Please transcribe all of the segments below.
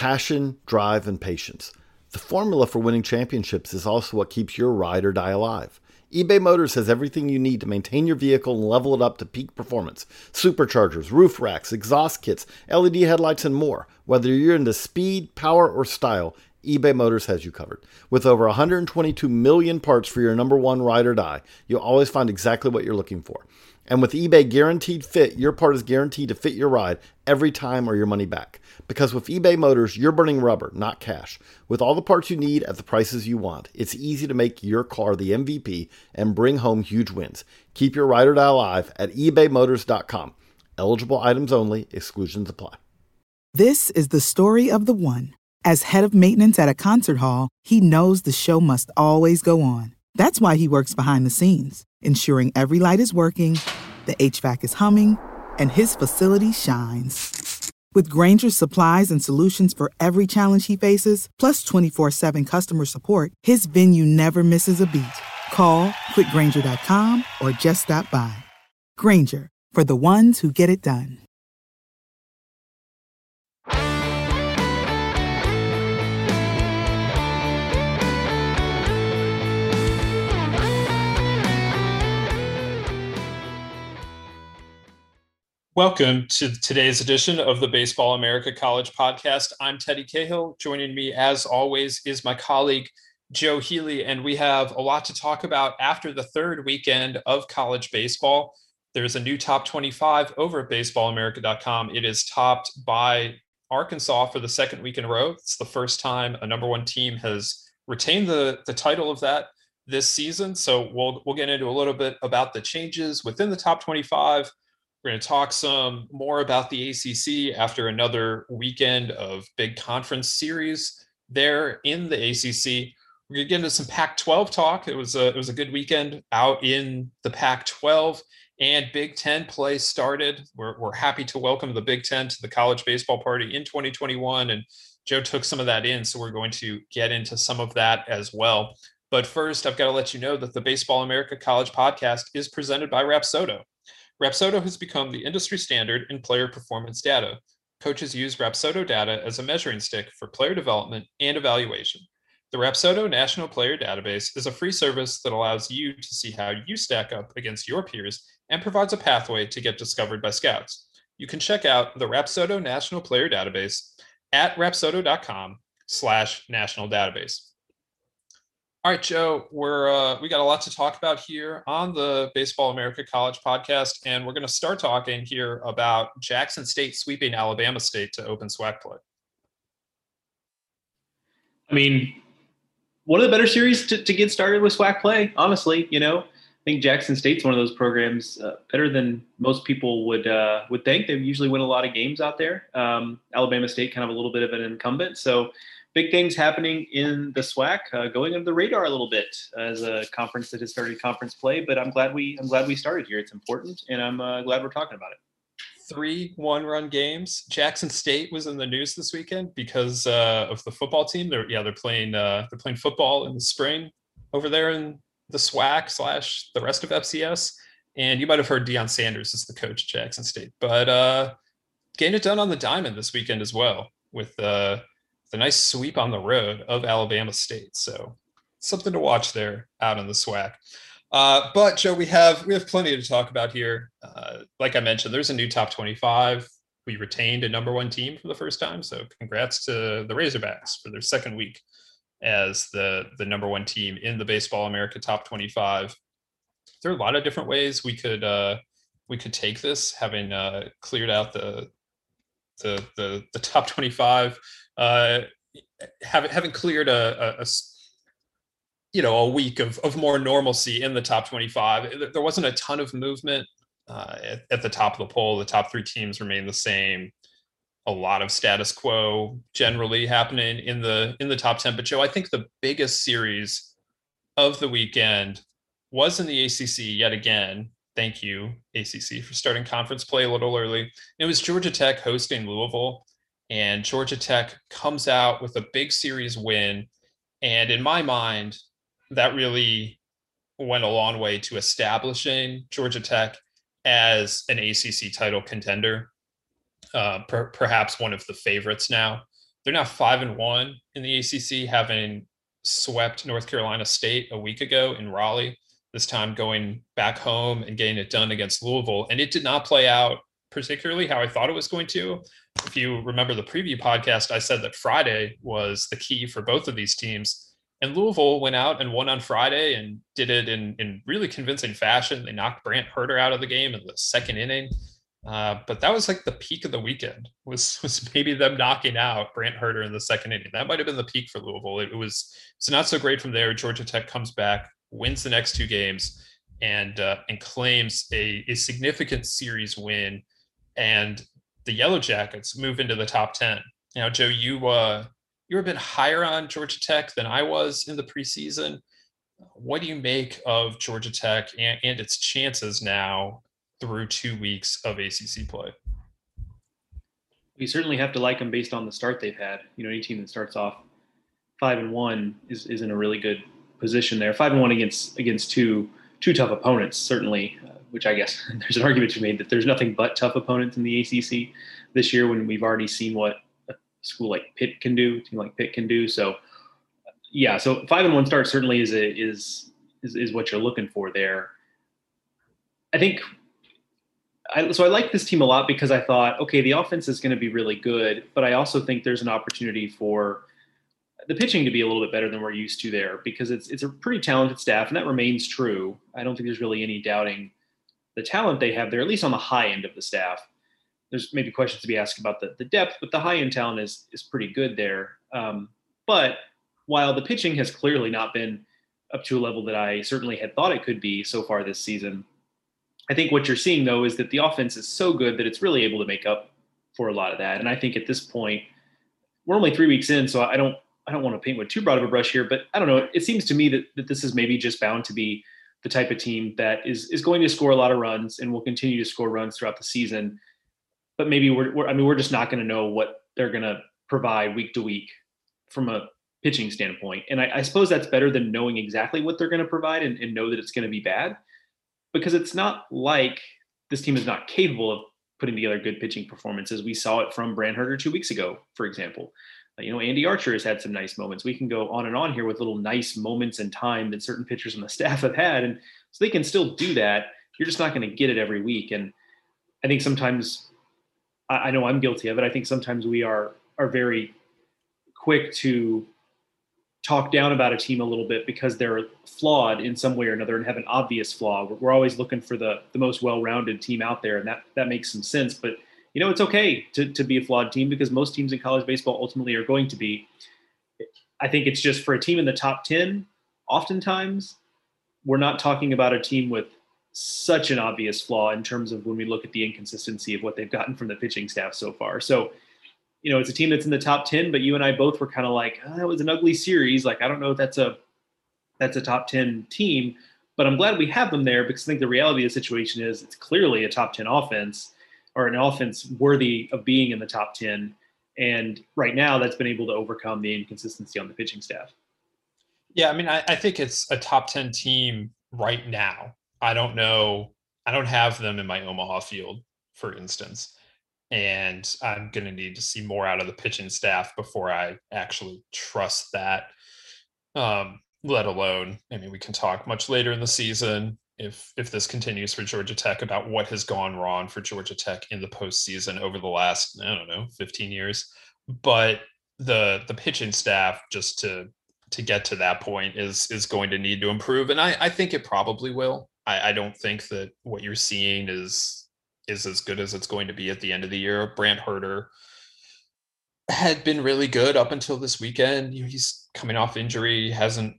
Passion, drive, and patience. The formula for winning championships is also what keeps your ride or die alive. eBay Motors has everything you need to maintain your vehicle and level it up to peak performance. Superchargers, roof racks, exhaust kits, LED headlights, and more. Whether you're into speed, power, or style, eBay Motors has you covered. With over 122 million parts for your number one ride or die, you'll always find exactly what you're looking for. And with eBay Guaranteed Fit, your part is guaranteed to fit your ride every time or your money back. Because with eBay Motors, you're burning rubber, not cash. With all the parts you need at the prices you want, it's easy to make your car the MVP and bring home huge wins. Keep your ride or die alive at ebaymotors.com. Eligible items only. Exclusions apply. This is the story of the one. As head of maintenance at a concert hall, he knows the show must always go on. That's why he works behind the scenes, ensuring every light is working, the HVAC is humming, and his facility shines. With Grainger's supplies and solutions for every challenge he faces, plus 24/7 customer support, his venue never misses a beat. Call quickgrainger.com or just stop by. Grainger, for the ones who get it done. Welcome to today's edition of the Baseball America College Podcast. I'm Teddy Cahill. Joining me, as always, is my colleague, Joe Healy, and we have a lot to talk about after the third weekend of college baseball. There's a new top 25 over at baseballamerica.com. It is topped by Arkansas for the second week in a row. It's the first time a number one team has retained the title of that this season. So we'll get into a little bit about the changes within the top 25. We're going to talk some more about the ACC after another weekend of big conference series there in the ACC. We're going to get into some Pac-12 talk. It was a good weekend out in the Pac-12, and Big Ten play started. We're happy to welcome the Big Ten to the college baseball party in 2021, and Joe took some of that in, so we're going to get into some of that as well. But first, I've got to let you know that the Baseball America College Podcast is presented by Rapsodo. Rapsodo has become the industry standard in player performance data. Coaches use Rapsodo data as a measuring stick for player development and evaluation. The Rapsodo National Player Database is a free service that allows you to see how you stack up against your peers and provides a pathway to get discovered by scouts. You can check out the Rapsodo National Player Database at rapsodo.com/national database. All right, Joe, we got a lot to talk about here on the Baseball America College Podcast, and we're going to start talking here about Jackson State sweeping Alabama State to open SWAC play. I mean, one of the better series to get started with SWAC play, honestly. I think Jackson State's one of those programs better than most people would think. They usually win a lot of games out there. Alabama State kind of a little bit of an incumbent, so big things happening in the SWAC, going under the radar a little bit as a conference that has started conference play. But I'm glad we started here. It's important, and I'm glad we're talking about it. 3 one-run games. Jackson State was in the news this weekend because of the football team. They're playing football in the spring over there in the SWAC / the rest of FCS. And you might have heard Deion Sanders is the coach at Jackson State, but getting it done on the diamond this weekend as well with the nice sweep on the road of Alabama State. So something to watch there out in the SWAC. But Joe, we have plenty to talk about here. Like I mentioned, there's a new top 25. We retained a number one team for the first time. So congrats to the Razorbacks for their second week as the number one team in the Baseball America top 25. There are a lot of different ways we could take this, having cleared out the top 25. Having cleared a week of more normalcy in the top 25, there wasn't a ton of movement at the top of the poll. The top 3 teams remain the same. A lot of status quo generally happening in the top 10. But Joe, I think the biggest series of the weekend was in the ACC yet again. Thank you, ACC, for starting conference play a little early. It was Georgia Tech hosting Louisville. And Georgia Tech comes out with a big series win. And in my mind, that really went a long way to establishing Georgia Tech as an ACC title contender, perhaps one of the favorites now They're now 5-1 in the ACC, having swept North Carolina State a week ago in Raleigh, this time going back home and getting it done against Louisville. And it did not play out particularly how I thought it was going to. If you remember the preview podcast, I said that Friday was the key for both of these teams. And Louisville went out and won on Friday and did it in really convincing fashion. They knocked Brant Herter out of the game in the second inning. But that was like the peak of the weekend was maybe them knocking out Brant Herter in the second inning. That might have been the peak for Louisville. It was not so great from there. Georgia Tech comes back, wins the next two games, and claims a significant series win. And the Yellow Jackets move into the top 10. Now, Joe, you were a bit higher on Georgia Tech than I was in the preseason. What do you make of Georgia Tech and its chances now through 2 weeks of ACC play? We certainly have to like them based on the start they've had. Any team that starts off 5-1 is in a really good position there. 5-1 against two tough opponents, certainly, which I guess there's an argument to be made that there's nothing but tough opponents in the ACC this year when we've already seen what a school like Pitt can do, a team like Pitt can do. So, yeah, so 5-1 start certainly is what you're looking for there. I think I like this team a lot because I thought, okay, the offense is going to be really good, but I also think there's an opportunity for the pitching to be a little bit better than we're used to there because it's a pretty talented staff, and that remains true. I don't think there's really any doubting the talent they have there, at least on the high end of the staff. There's maybe questions to be asked about the depth, but the high end talent is pretty good there. But while the pitching has clearly not been up to a level that I certainly had thought it could be so far this season, I think what you're seeing, though, is that the offense is so good that it's really able to make up for a lot of that. And I think at this point, we're only 3 weeks in, so I don't want to paint with too broad of a brush here, but I don't know. It seems to me that this is maybe just bound to be the type of team that is going to score a lot of runs and will continue to score runs throughout the season. But maybe we're just not going to know what they're going to provide week to week from a pitching standpoint. And I suppose that's better than knowing exactly what they're going to provide and know that it's going to be bad, because it's not like this team is not capable of putting together good pitching performances. We saw it from Brant Herter 2 weeks ago, for example. Andy Archer has had some nice moments. We can go on and on here with little nice moments in time that certain pitchers on the staff have had. And so they can still do that. You're just not going to get it every week. And I think sometimes, I know I'm guilty of it, I think sometimes we are very quick to talk down about a team a little bit because they're flawed in some way or another and have an obvious flaw. We're always looking for the most well-rounded team out there, and that makes some sense. But it's okay to be a flawed team because most teams in college baseball ultimately are going to be. I think it's just for a team in the top 10, oftentimes we're not talking about a team with such an obvious flaw in terms of when we look at the inconsistency of what they've gotten from the pitching staff so far. So, it's a team that's in the top 10, but you and I both were kind of like, that was an ugly series. Like, I don't know if that's a top 10 team, but I'm glad we have them there because I think the reality of the situation is it's clearly a top 10 offense, or an offense worthy of being in the top 10. And right now that's been able to overcome the inconsistency on the pitching staff. Yeah, I think it's a top 10 team right now. I don't know. I don't have them in my Omaha field, for instance. And I'm going to need to see more out of the pitching staff before I actually trust that. Let alone, we can talk much later in the season if this continues for Georgia Tech about what has gone wrong for Georgia Tech in the postseason over the last, 15 years. But the pitching staff, just to get to that point, is going to need to improve. And I think it probably will. I don't think that what you're seeing is as good as it's going to be at the end of the year. Brant Herter had been really good up until this weekend. He's coming off injury, hasn't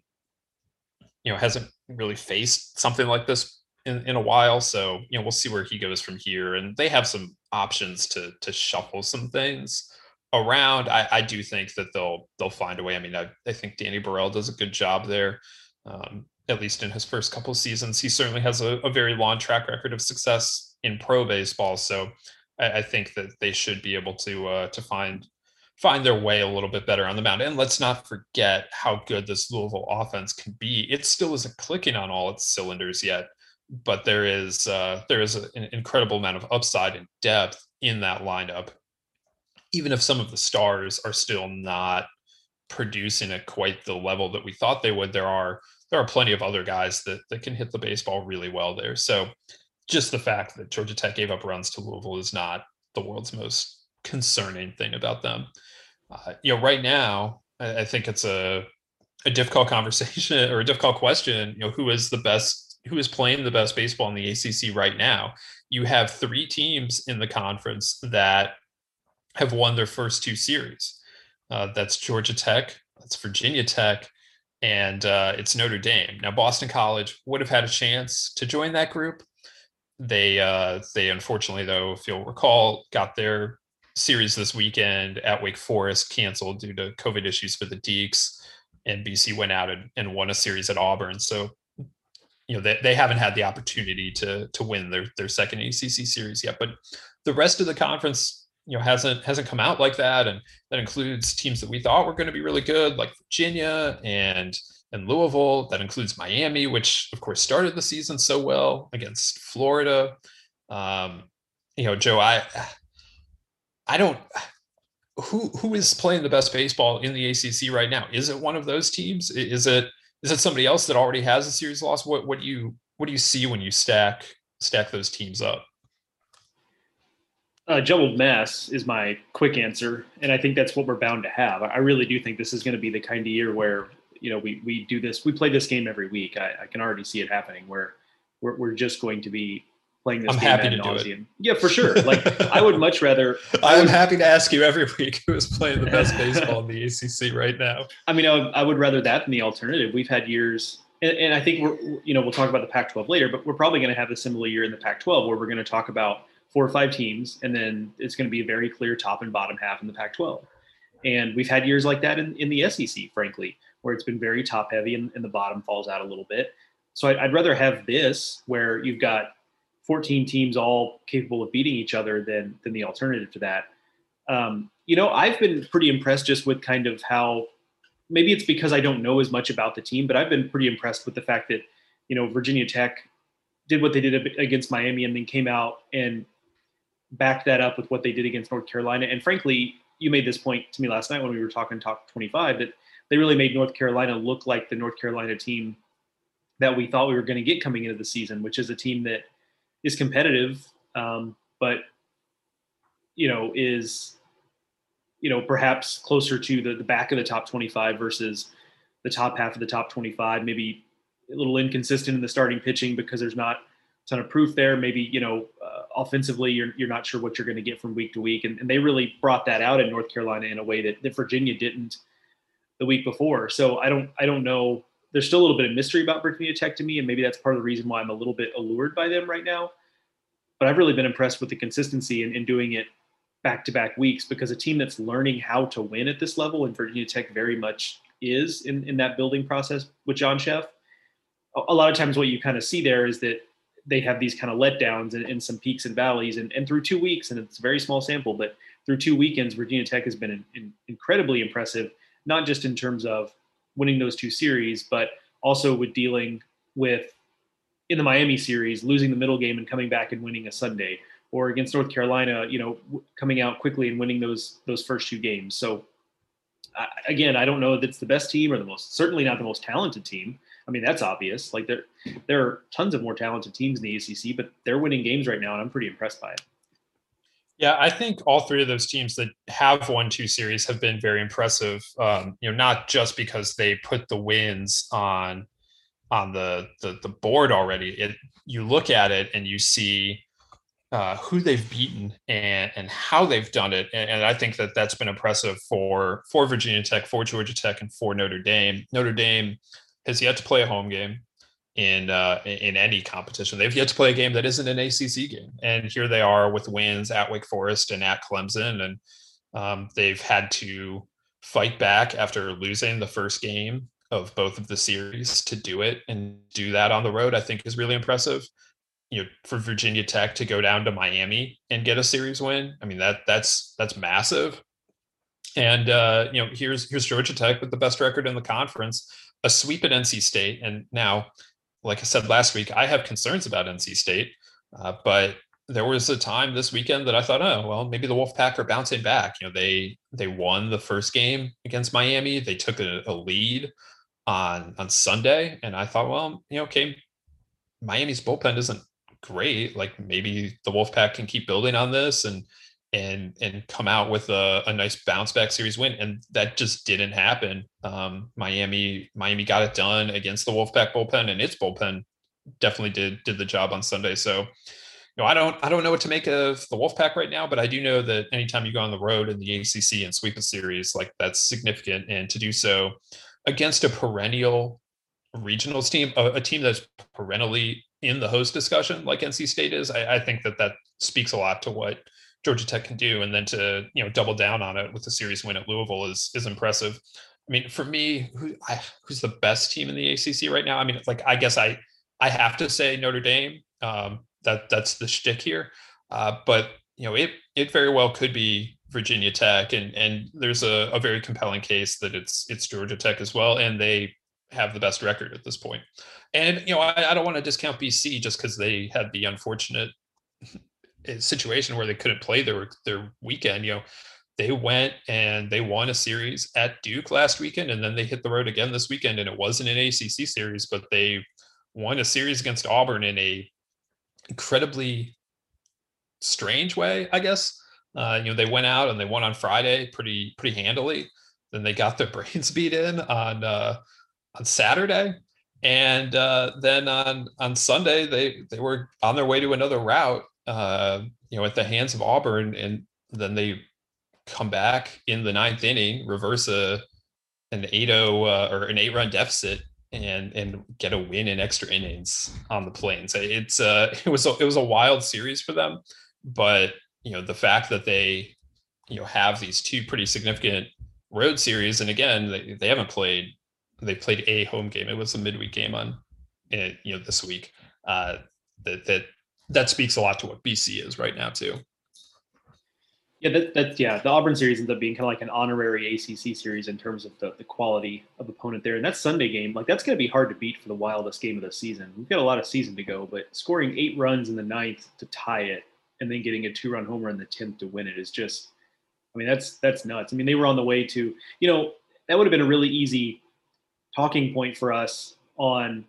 really faced something like this in a while. So, we'll see where he goes from here. And they have some options to shuffle some things around. I do think that they'll find a way. I think Danny Burrell does a good job there. At least in his first couple of seasons. He certainly has a very long track record of success in pro baseball. So I think that they should be able to find their way a little bit better on the mound. And let's not forget how good this Louisville offense can be. It still isn't clicking on all its cylinders yet, but there is an incredible amount of upside and depth in that lineup. even if some of the stars are still not producing at quite the level that we thought they would, there are plenty of other guys that can hit the baseball really well there. So just the fact that Georgia Tech gave up runs to Louisville is not the world's most concerning thing about them. Right now, I think it's a difficult conversation or a difficult question. Who is playing the best baseball in the ACC right now? You have 3 teams in the conference that have won their first 2 series. That's Georgia Tech, that's Virginia Tech, and it's Notre Dame. Now, Boston College would have had a chance to join that group. They unfortunately, though, if you'll recall, got their series this weekend at Wake Forest canceled due to COVID issues for the Deacs, and BC went out and won a series at Auburn. So, they haven't had the opportunity to win their second ACC series yet. But the rest of the conference, hasn't come out like that, and that includes teams that we thought were going to be really good, like Virginia and Louisville. That includes Miami, which of course started the season so well against Florida. Joe, I don't. Who is playing the best baseball in the ACC right now? Is it one of those teams? Is it somebody else that already has a series loss? What do you see when you stack those teams up? Jumbled mess is my quick answer, and I think that's what we're bound to have. I really do think this is going to be the kind of year where we do this. We play this game every week. I can already see it happening where we're just going to be playing this. I'm game happy ad to nauseum. do it. Yeah, for sure. Like I would much rather. I'm happy to ask you every week who is playing the best baseball in the ACC right now. I mean, I would rather that than the alternative. We've had years, and I think we'll talk about the Pac-12 later, but we're probably going to have a similar year in the Pac-12 where we're going to talk about 4 or 5 teams, and then it's going to be a very clear top and bottom half in the Pac-12. And we've had years like that in the SEC, frankly, where it's been very top heavy and the bottom falls out a little bit. So I'd rather have this where you've got 14 teams all capable of beating each other than the alternative to that. I've been pretty impressed just with kind of how, maybe it's because I don't know as much about the team, but I've been pretty impressed with the fact that, Virginia Tech did what they did against Miami and then came out and backed that up with what they did against North Carolina. And frankly, you made this point to me last night when we were talking Top 25, that they really made North Carolina look like the North Carolina team that we thought we were going to get coming into the season, which is a team that is competitive, but, is, perhaps closer to the back of the top 25 versus the top half of the top 25, maybe a little inconsistent in the starting pitching because there's not a ton of proof there. Maybe, offensively, you're not sure what you're going to get from week to week. And they really brought that out in North Carolina in a way that Virginia didn't the week before. So I don't know. There's still a little bit of mystery about Virginia Tech to me, and maybe that's part of the reason why I'm a little bit allured by them right now. But I've really been impressed with the consistency in doing it back-to-back weeks, because a team that's learning how to win at this level, and Virginia Tech very much is in that building process with John Sheff, a lot of times what you kind of see there is that they have these kind of letdowns and some peaks and valleys. And through 2 weeks, and it's a very small sample, but through 2 weekends, Virginia Tech has been incredibly impressive, not just in terms of winning those 2 series, but also with dealing with, in the Miami series, losing the middle game and coming back and winning a Sunday, or against North Carolina, coming out quickly and winning those first 2 games. So again, I don't know if it's the best team or certainly not the most talented team. I mean, that's obvious. Like there are tons of more talented teams in the ACC, but they're winning games right now, and I'm pretty impressed by it. Yeah, I think all 3 of those teams that have won 2 series have been very impressive. Not just because they put the wins on the board already. You look at it and you see who they've beaten and how they've done it, and I think that's been impressive for Virginia Tech, for Georgia Tech, and for Notre Dame. Notre Dame has yet to play a home game in any competition. They've yet to play a game that isn't an ACC game, and here they are with wins at Wake Forest and at Clemson, and they've had to fight back after losing the first game of both of the series to do it, and do that on the road, I think, is really impressive. For Virginia Tech to go down to Miami and get a series win, I mean, that's massive. And here's Georgia Tech with the best record in the conference, a sweep at NC State. And now, like I said last week, I have concerns about NC State, but there was a time this weekend that I thought, oh, well, maybe the Wolfpack are bouncing back. They won the first game against Miami. They took a lead on Sunday, and I thought, well, okay, Miami's bullpen isn't great. Like maybe the Wolfpack can keep building on this and come out with a nice bounce back series win. And that just didn't happen. Miami got it done against the Wolfpack bullpen, and its bullpen definitely did the job on Sunday. So, I don't know what to make of the Wolfpack right now, but I do know that anytime you go on the road in the ACC and sweep a series, like that's significant. And to do so against a perennial regionals team, a team that's perennially in the host discussion like NC State is, I think that speaks a lot to what Georgia Tech can do. And then to, double down on it with the series win at Louisville is impressive. I mean, for me, who's the best team in the ACC right now? I mean, like, I guess I have to say Notre Dame. That's the shtick here. But it very well could be Virginia Tech, and there's a very compelling case that it's Georgia Tech as well, and they have the best record at this point. And I don't want to discount BC just because they had the unfortunate situation where they couldn't play their weekend. They went and they won a series at Duke last weekend, and then they hit the road again this weekend, and it wasn't an ACC series, but they won a series against Auburn in a incredibly strange way, I guess. They went out and they won on Friday pretty handily. Then they got their brains beat in on Saturday, and then on Sunday they were on their way to another rout, at the hands of Auburn, and then they come back in the ninth inning, reverse an 8-0 or an 8-run deficit, and get a win in extra innings on the Plains. It was a wild series for them, but the fact that they have these two pretty significant road series, and again they haven't played. They played a home game. It was a midweek game on this week. That speaks a lot to what BC is right now too. Yeah, the Auburn series ends up being kind of like an honorary ACC series in terms of the quality of opponent there. And that Sunday game, like that's going to be hard to beat for the wildest game of the season. We've got a lot of season to go, but scoring 8 runs in the ninth to tie it and then getting a 2-run homer in the 10th to win it is just, I mean, that's nuts. I mean, they were on the way to, that would have been a really easy talking point for us on,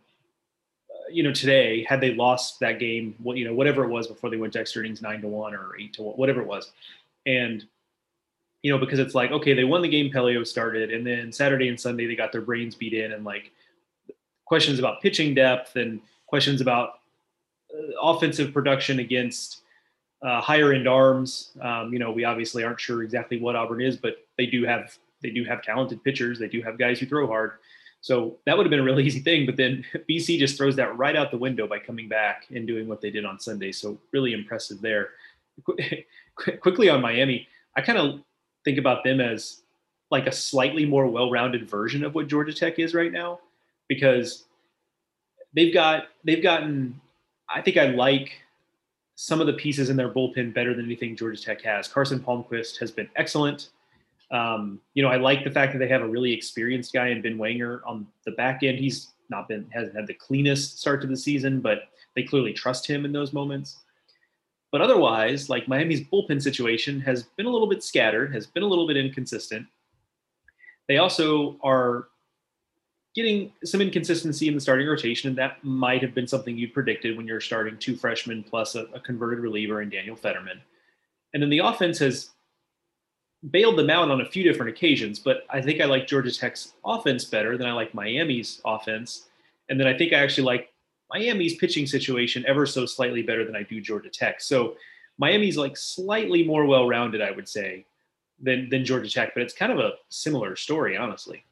today, had they lost that game, whatever it was before they went to extra innings 9-1 or 8-1, whatever it was. And, because it's like, okay, they won the game Pelio started, and then Saturday and Sunday, they got their brains beat in, and like questions about pitching depth and questions about offensive production against higher end arms. We obviously aren't sure exactly what Auburn is, but they do have talented pitchers. They do have guys who throw hard. So that would have been a really easy thing, but then BC just throws that right out the window by coming back and doing what they did on Sunday. So really impressive there. Quickly on Miami, I kind of think about them as like a slightly more well-rounded version of what Georgia Tech is right now, because they've gotten, I think I like some of the pieces in their bullpen better than anything Georgia Tech has. Carson Palmquist has been excellent. I like the fact that they have a really experienced guy in Ben Wanger on the back end. He's hasn't had the cleanest start to the season, but they clearly trust him in those moments. But otherwise, like Miami's bullpen situation has been a little bit scattered, has been a little bit inconsistent. They also are getting some inconsistency in the starting rotation, and that might have been something you predicted when you're starting 2 freshmen plus a converted reliever in Daniel Fetterman. And then the offense has bailed them out on a few different occasions, but I think I like Georgia Tech's offense better than I like Miami's offense. And then I think I actually like Miami's pitching situation ever so slightly better than I do Georgia Tech. So Miami's like slightly more well-rounded, I would say, than Georgia Tech, but it's kind of a similar story, honestly.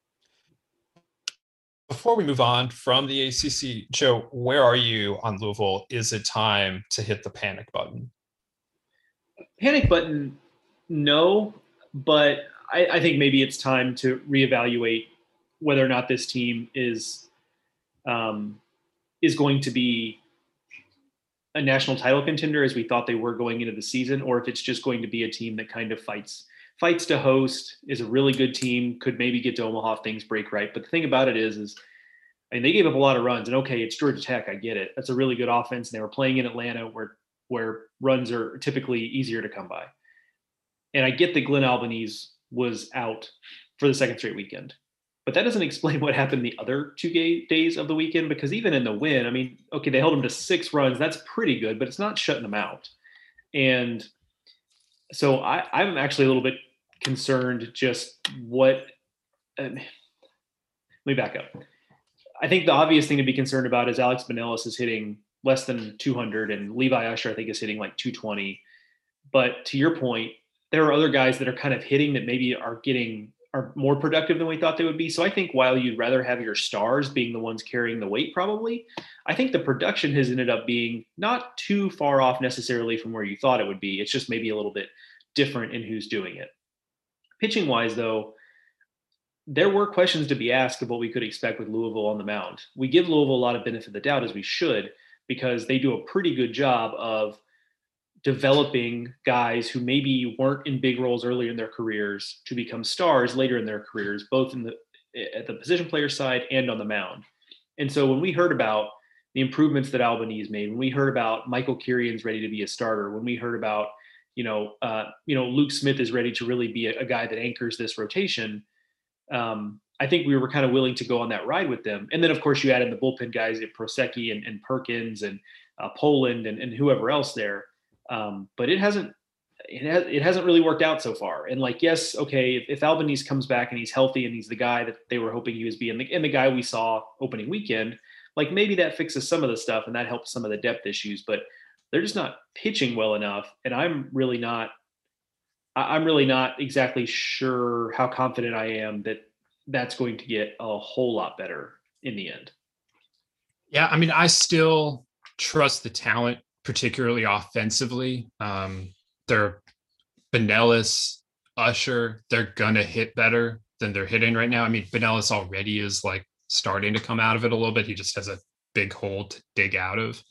Before we move on from the ACC, Joe, where are you on Louisville? Is it time to hit the panic button? Panic button, no, but I think maybe it's time to reevaluate whether or not this team is going to be a national title contender as we thought they were going into the season, or if it's just going to be a team that kind of fights to host, is a really good team, could maybe get to Omaha if things break right. But the thing about it is I mean, they gave up a lot of runs, and okay, it's Georgia Tech. I get it. That's a really good offense. And they were playing in Atlanta where where runs are typically easier to come by. And I get that Glen Albanese was out for the second straight weekend, but that doesn't explain what happened the other 2 days of the weekend, because even in the win, I mean, okay, they held him to 6 runs. That's pretty good, but it's not shutting them out. And so I'm actually a little bit concerned just what let me back up. I think the obvious thing to be concerned about is Alex Binelas is hitting less than 200 and Levi Usher, I think, is hitting like 220. But to your point, there are other guys that are kind of hitting that maybe are more productive than we thought they would be. So I think while you'd rather have your stars being the ones carrying the weight, probably, I think the production has ended up being not too far off necessarily from where you thought it would be. It's just maybe a little bit different in who's doing it. Pitching wise, though, there were questions to be asked of what we could expect with Louisville on the mound. We give Louisville a lot of benefit of the doubt, as we should, because they do a pretty good job of developing guys who maybe weren't in big roles earlier in their careers to become stars later in their careers, both at the position player side and on the mound. And so when we heard about the improvements that Albanese made, when we heard about Michael Kirian's ready to be a starter, when we heard about, Luke Smith is ready to really be a guy that anchors this rotation, I think we were kind of willing to go on that ride with them. And then, of course, you add in the bullpen guys, Prosecki and Perkins and Poland and whoever else there. But it hasn't really worked out so far. And yes, okay, if Albanese comes back and he's healthy and he's the guy that they were hoping he was being, and the guy we saw opening weekend, maybe that fixes some of the stuff and that helps some of the depth issues, but they're just not pitching well enough. And I'm really not exactly sure how confident I am that that's going to get a whole lot better in the end. Yeah. I mean, I still trust the talent, particularly offensively. They're Binelas, Usher, they're going to hit better than they're hitting right now. I mean, Binelas already is starting to come out of it a little bit. He just has a big hole to dig out of.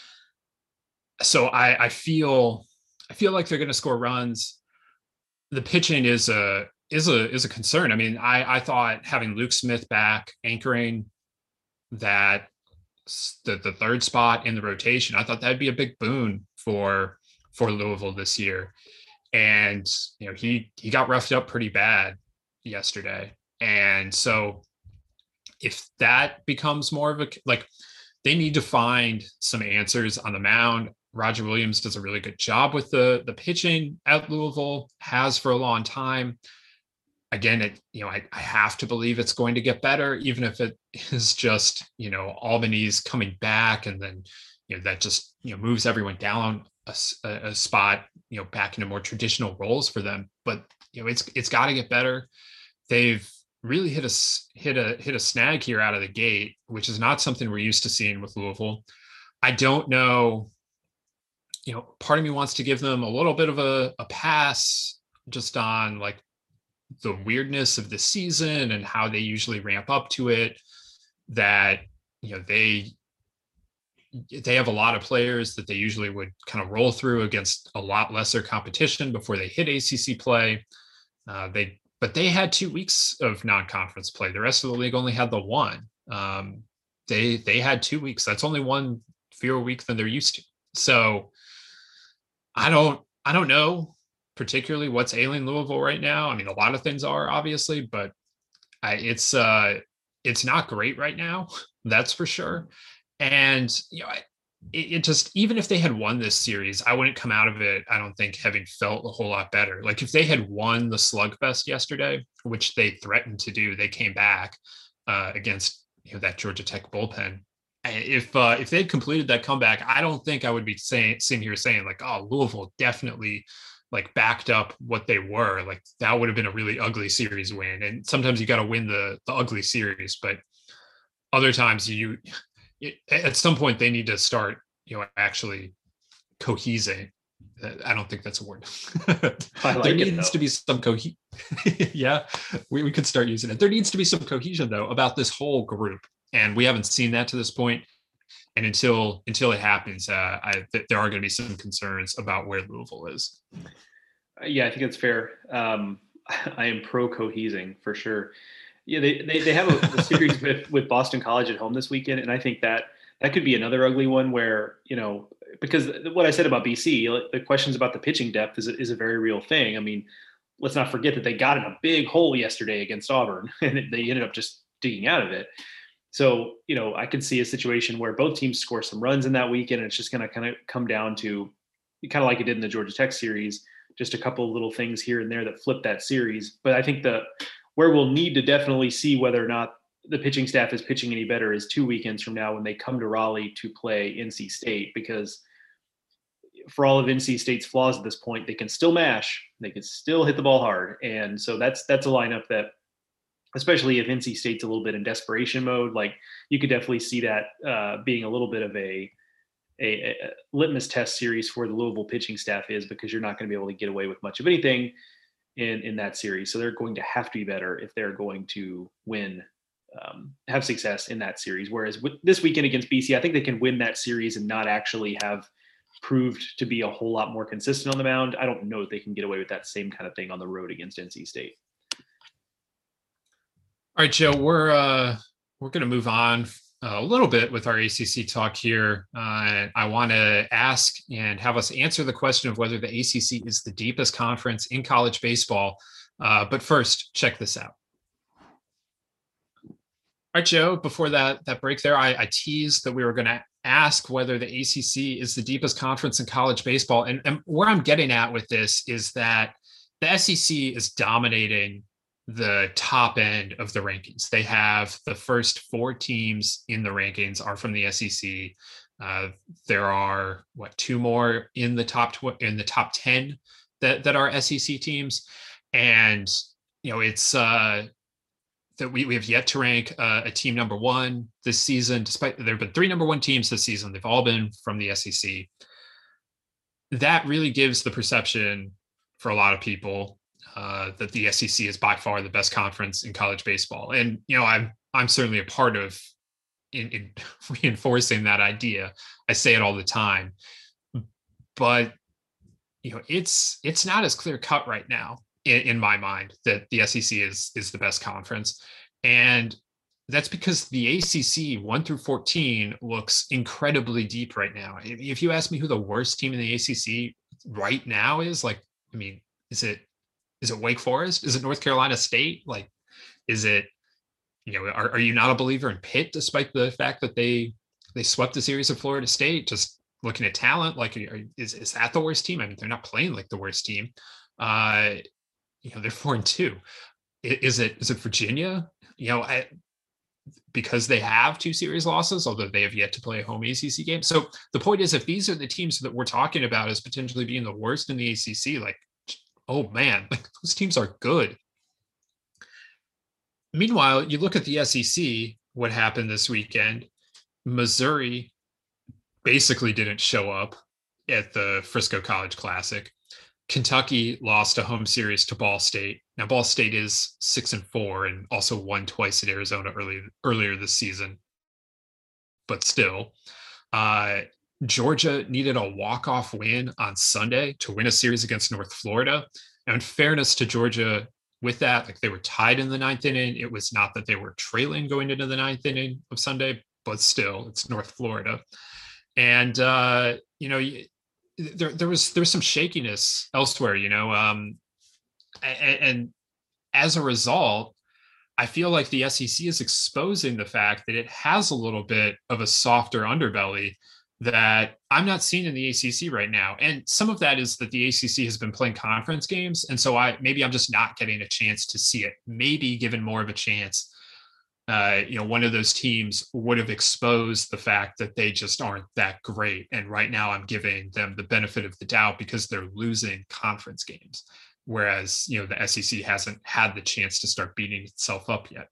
So I feel like they're going to score runs. The pitching is a concern. I mean, I thought having Luke Smith back anchoring that the third spot in the rotation, I thought that'd be a big boon for Louisville this year. And he got roughed up pretty bad yesterday. And so if that becomes more of they need to find some answers on the mound. Roger Williams does a really good job with the pitching at Louisville, has for a long time. Again, I have to believe it's going to get better, even if it is just, Albanese coming back and then, that just, moves everyone down a spot, back into more traditional roles for them. But, it's got to get better. They've really hit a snag here out of the gate, which is not something we're used to seeing with Louisville. I don't know. Part of me wants to give them a little bit of a pass just on the weirdness of the season and how they usually ramp up to it, that, they have a lot of players that they usually would kind of roll through against a lot lesser competition before they hit ACC play. But they had 2 weeks of non-conference play. The rest of the league only had the one. They had 2 weeks. That's only one fewer week than they're used to. So I don't know particularly what's ailing Louisville right now. I mean, a lot of things are obviously, but it's not great right now. That's for sure. And, it just, even if they had won this series, I wouldn't come out of it, I don't think, having felt a whole lot better. If they had won the slugfest yesterday, which they threatened to do, they came back against that Georgia Tech bullpen. If they'd completed that comeback, I don't think I would be sitting here saying oh, Louisville definitely backed up what they were. That would have been a really ugly series win. And sometimes you got to win the ugly series, but other times at some point they need to start, actually cohesing. I don't think that's a word. There needs to be some cohesion. Yeah, we could start using it. There needs to be some cohesion though about this whole group. And we haven't seen that to this point. And until it happens, there are going to be some concerns about where Louisville is. Yeah, I think it's fair. I am pro cohesing for sure. Yeah, they have a series with Boston College at home this weekend, and I think that could be another ugly one where because what I said about BC, the questions about the pitching depth is a very real thing. I mean, let's not forget that they got in a big hole yesterday against Auburn, and they ended up just digging out of it. So, I could see a situation where both teams score some runs in that weekend, and it's just going to kind of come down to kind of like it did in the Georgia Tech series, just a couple of little things here and there that flip that series. But I think where we'll need to definitely see whether or not the pitching staff is pitching any better is 2 weekends from now when they come to Raleigh to play NC State, because for all of NC State's flaws at this point, they can still mash, they can still hit the ball hard. And so that's a lineup that, especially if NC State's a little bit in desperation mode, like you could definitely see that being a little bit of a litmus test series for the Louisville pitching staff, is because you're not going to be able to get away with much of anything in that series. So they're going to have to be better if they're going to win, have success in that series. Whereas with this weekend against BC, I think they can win that series and not actually have proved to be a whole lot more consistent on the mound. I don't know if they can get away with that same kind of thing on the road against NC State. All right, Joe, we're going to move on a little bit with our ACC talk here. I want to ask and have us answer the question of whether the ACC is the deepest conference in college baseball. But first, check this out. All right, Joe, before that break there, I teased that we were going to ask whether the ACC is the deepest conference in college baseball. And where I'm getting at with this is that the SEC is dominating the top end of the rankings. They have the first 4 teams in the rankings are from the SEC. There are 2 more in the top 10 that are SEC teams, and it's that we have yet to rank a team number 1 this season. Despite there have been 3 number 1 teams this season, they've all been from the SEC. That really gives the perception for a lot of people that the SEC is by far the best conference in college baseball. And, I'm certainly a part of in reinforcing that idea. I say it all the time, but, it's not as clear cut right now in my mind that the SEC is the best conference. And that's because the ACC 1 through 14 looks incredibly deep right now. If you ask me who the worst team in the ACC right now is, is it Wake Forest? Is it North Carolina State? Is it, are you not a believer in Pitt, despite the fact that they swept the series of Florida State? Just looking at talent, is that the worst team? I mean, they're not playing like the worst team. They're 4-2. Is it Virginia? Because they have 2 series losses, although they have yet to play a home ACC game. So the point is, if these are the teams that we're talking about as potentially being the worst in the ACC, oh man, those teams are good. Meanwhile, you look at the SEC, what happened this weekend. Missouri basically didn't show up at the Frisco College Classic. Kentucky lost a home series to Ball State. Now, Ball State is 6-4 and also won twice at Arizona earlier this season. But still, Georgia needed a walk-off win on Sunday to win a series against North Florida. Now, in fairness to Georgia, with that, they were tied in the 9th inning. It was not that they were trailing going into the 9th inning of Sunday, but still, it's North Florida. And, there was some shakiness elsewhere, and as a result, I feel like the SEC is exposing the fact that it has a little bit of a softer underbelly that I'm not seeing in the ACC right now. And some of that is that the ACC has been playing conference games. And so maybe I'm just not getting a chance to see it. Maybe given more of a chance, one of those teams would have exposed the fact that they just aren't that great. And right now I'm giving them the benefit of the doubt because they're losing conference games. Whereas, the SEC hasn't had the chance to start beating itself up yet.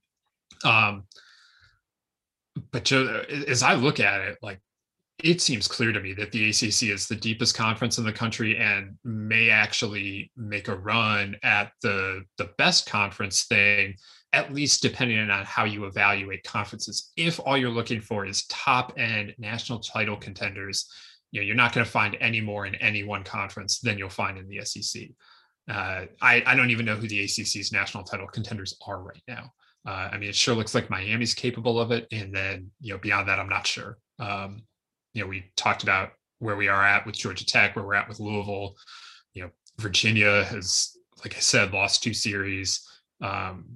But as I look at it, it seems clear to me that the ACC is the deepest conference in the country and may actually make a run at the best conference thing, at least depending on how you evaluate conferences. If all you're looking for is top end national title contenders, you're not going to find any more in any one conference than you'll find in the SEC. I don't even know who the ACC's national title contenders are right now. It sure looks like Miami's capable of it. And then, beyond that, I'm not sure. We talked about where we are at with Georgia Tech, where we're at with Louisville. Virginia has, like I said, lost 2 series. I'm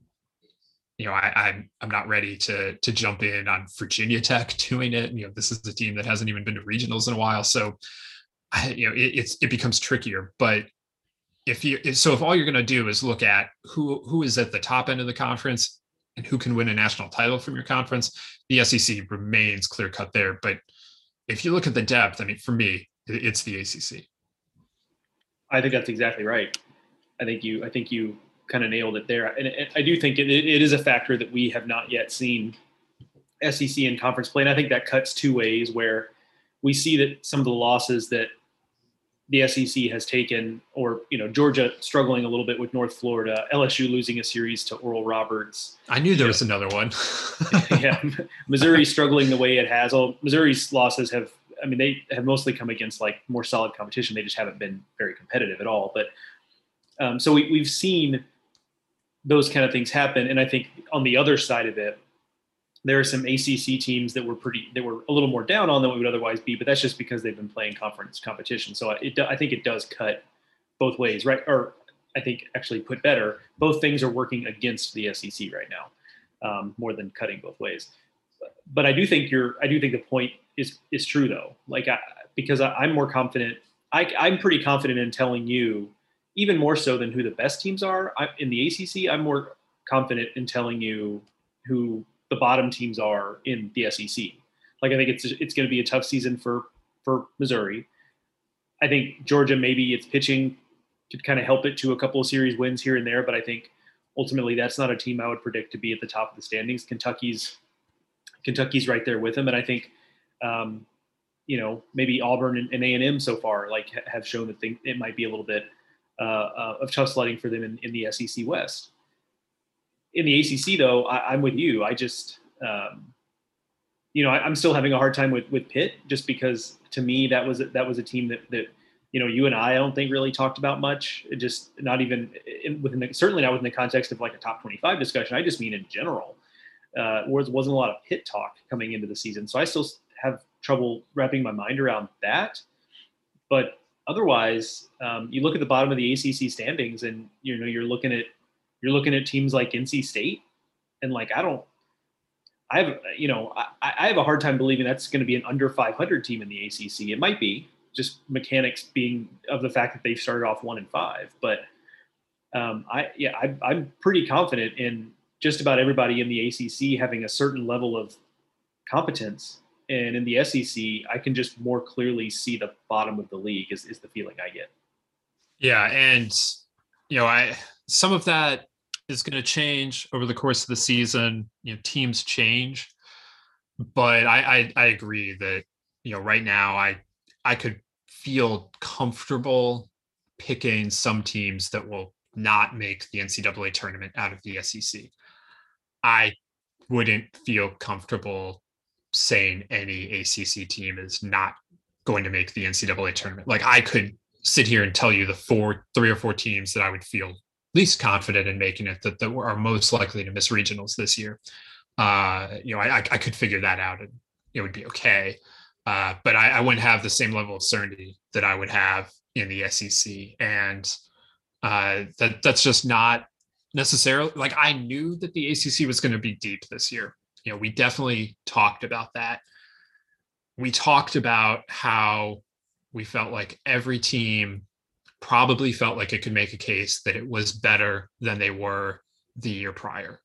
not ready to jump in on Virginia Tech doing it. This is a team that hasn't even been to regionals in a while, so it becomes trickier. But if all you're going to do is look at who is at the top end of the conference and who can win a national title from your conference, the SEC remains clear cut there. But if you look at the depth, I mean, for me, it's the ACC. I think that's exactly right. I think you kind of nailed it there. And I do think it is a factor that we have not yet seen SEC in conference play. And I think that cuts 2 ways, where we see that some of the losses that the SEC has taken, or, Georgia struggling a little bit with North Florida, LSU losing a series to Oral Roberts. I knew there was another one. Yeah. Missouri struggling the way it has. Missouri's losses they have mostly come against like more solid competition. They just haven't been very competitive at all. But so we've seen those kind of things happen. And I think on the other side of it, there are some ACC teams that were a little more down on than we would otherwise be, but that's just because they've been playing conference competition. So I think it does cut both ways, right? Or I think, actually put better, both things are working against the SEC right now, more than cutting both ways. But I do think the point is true though. Because I'm more confident. I'm pretty confident in telling you, even more so than who the best teams are in the ACC. I'm more confident in telling you who the bottom teams are in the SEC. I think it's going to be a tough season for Missouri. I think Georgia, maybe its pitching could kind of help it to a couple of series wins here and there, but I think ultimately that's not a team I would predict to be at the top of the standings. Kentucky's right there with them, and I think maybe Auburn and A&M so far have shown that it might be a little bit of tough sledding for them in the SEC West. In the ACC, though, I'm with you. I just, I'm still having a hard time with Pitt, just because to me that was a team that you and I don't think really talked about much. It just not even certainly not within the context of like a top 25 discussion. I just mean in general, wasn't a lot of Pitt talk coming into the season. So I still have trouble wrapping my mind around that. But otherwise, you look at the bottom of the ACC standings, and you're looking at teams like NC State, and I have a hard time believing that's going to be an under 500 team in the ACC. It might be just mechanics being of the fact that they started off 1-5, but I'm pretty confident in just about everybody in the ACC having a certain level of competence. And in the SEC, I can just more clearly see the bottom of the league is the feeling I get. Yeah. And, some of that is going to change over the course of the season. Teams change, but I agree that, right now I could feel comfortable picking some teams that will not make the NCAA tournament out of the SEC. I wouldn't feel comfortable saying any ACC team is not going to make the NCAA tournament. I could sit here and tell you the 3 or 4 teams that I would feel least confident in making it, that are most likely to miss regionals this year. I could figure that out and it would be okay. But I wouldn't have the same level of certainty that I would have in the SEC. And that's just not necessarily, I knew that the ACC was going to be deep this year. We definitely talked about that. We talked about how we felt like every team probably felt like it could make a case that it was better than they were the year prior.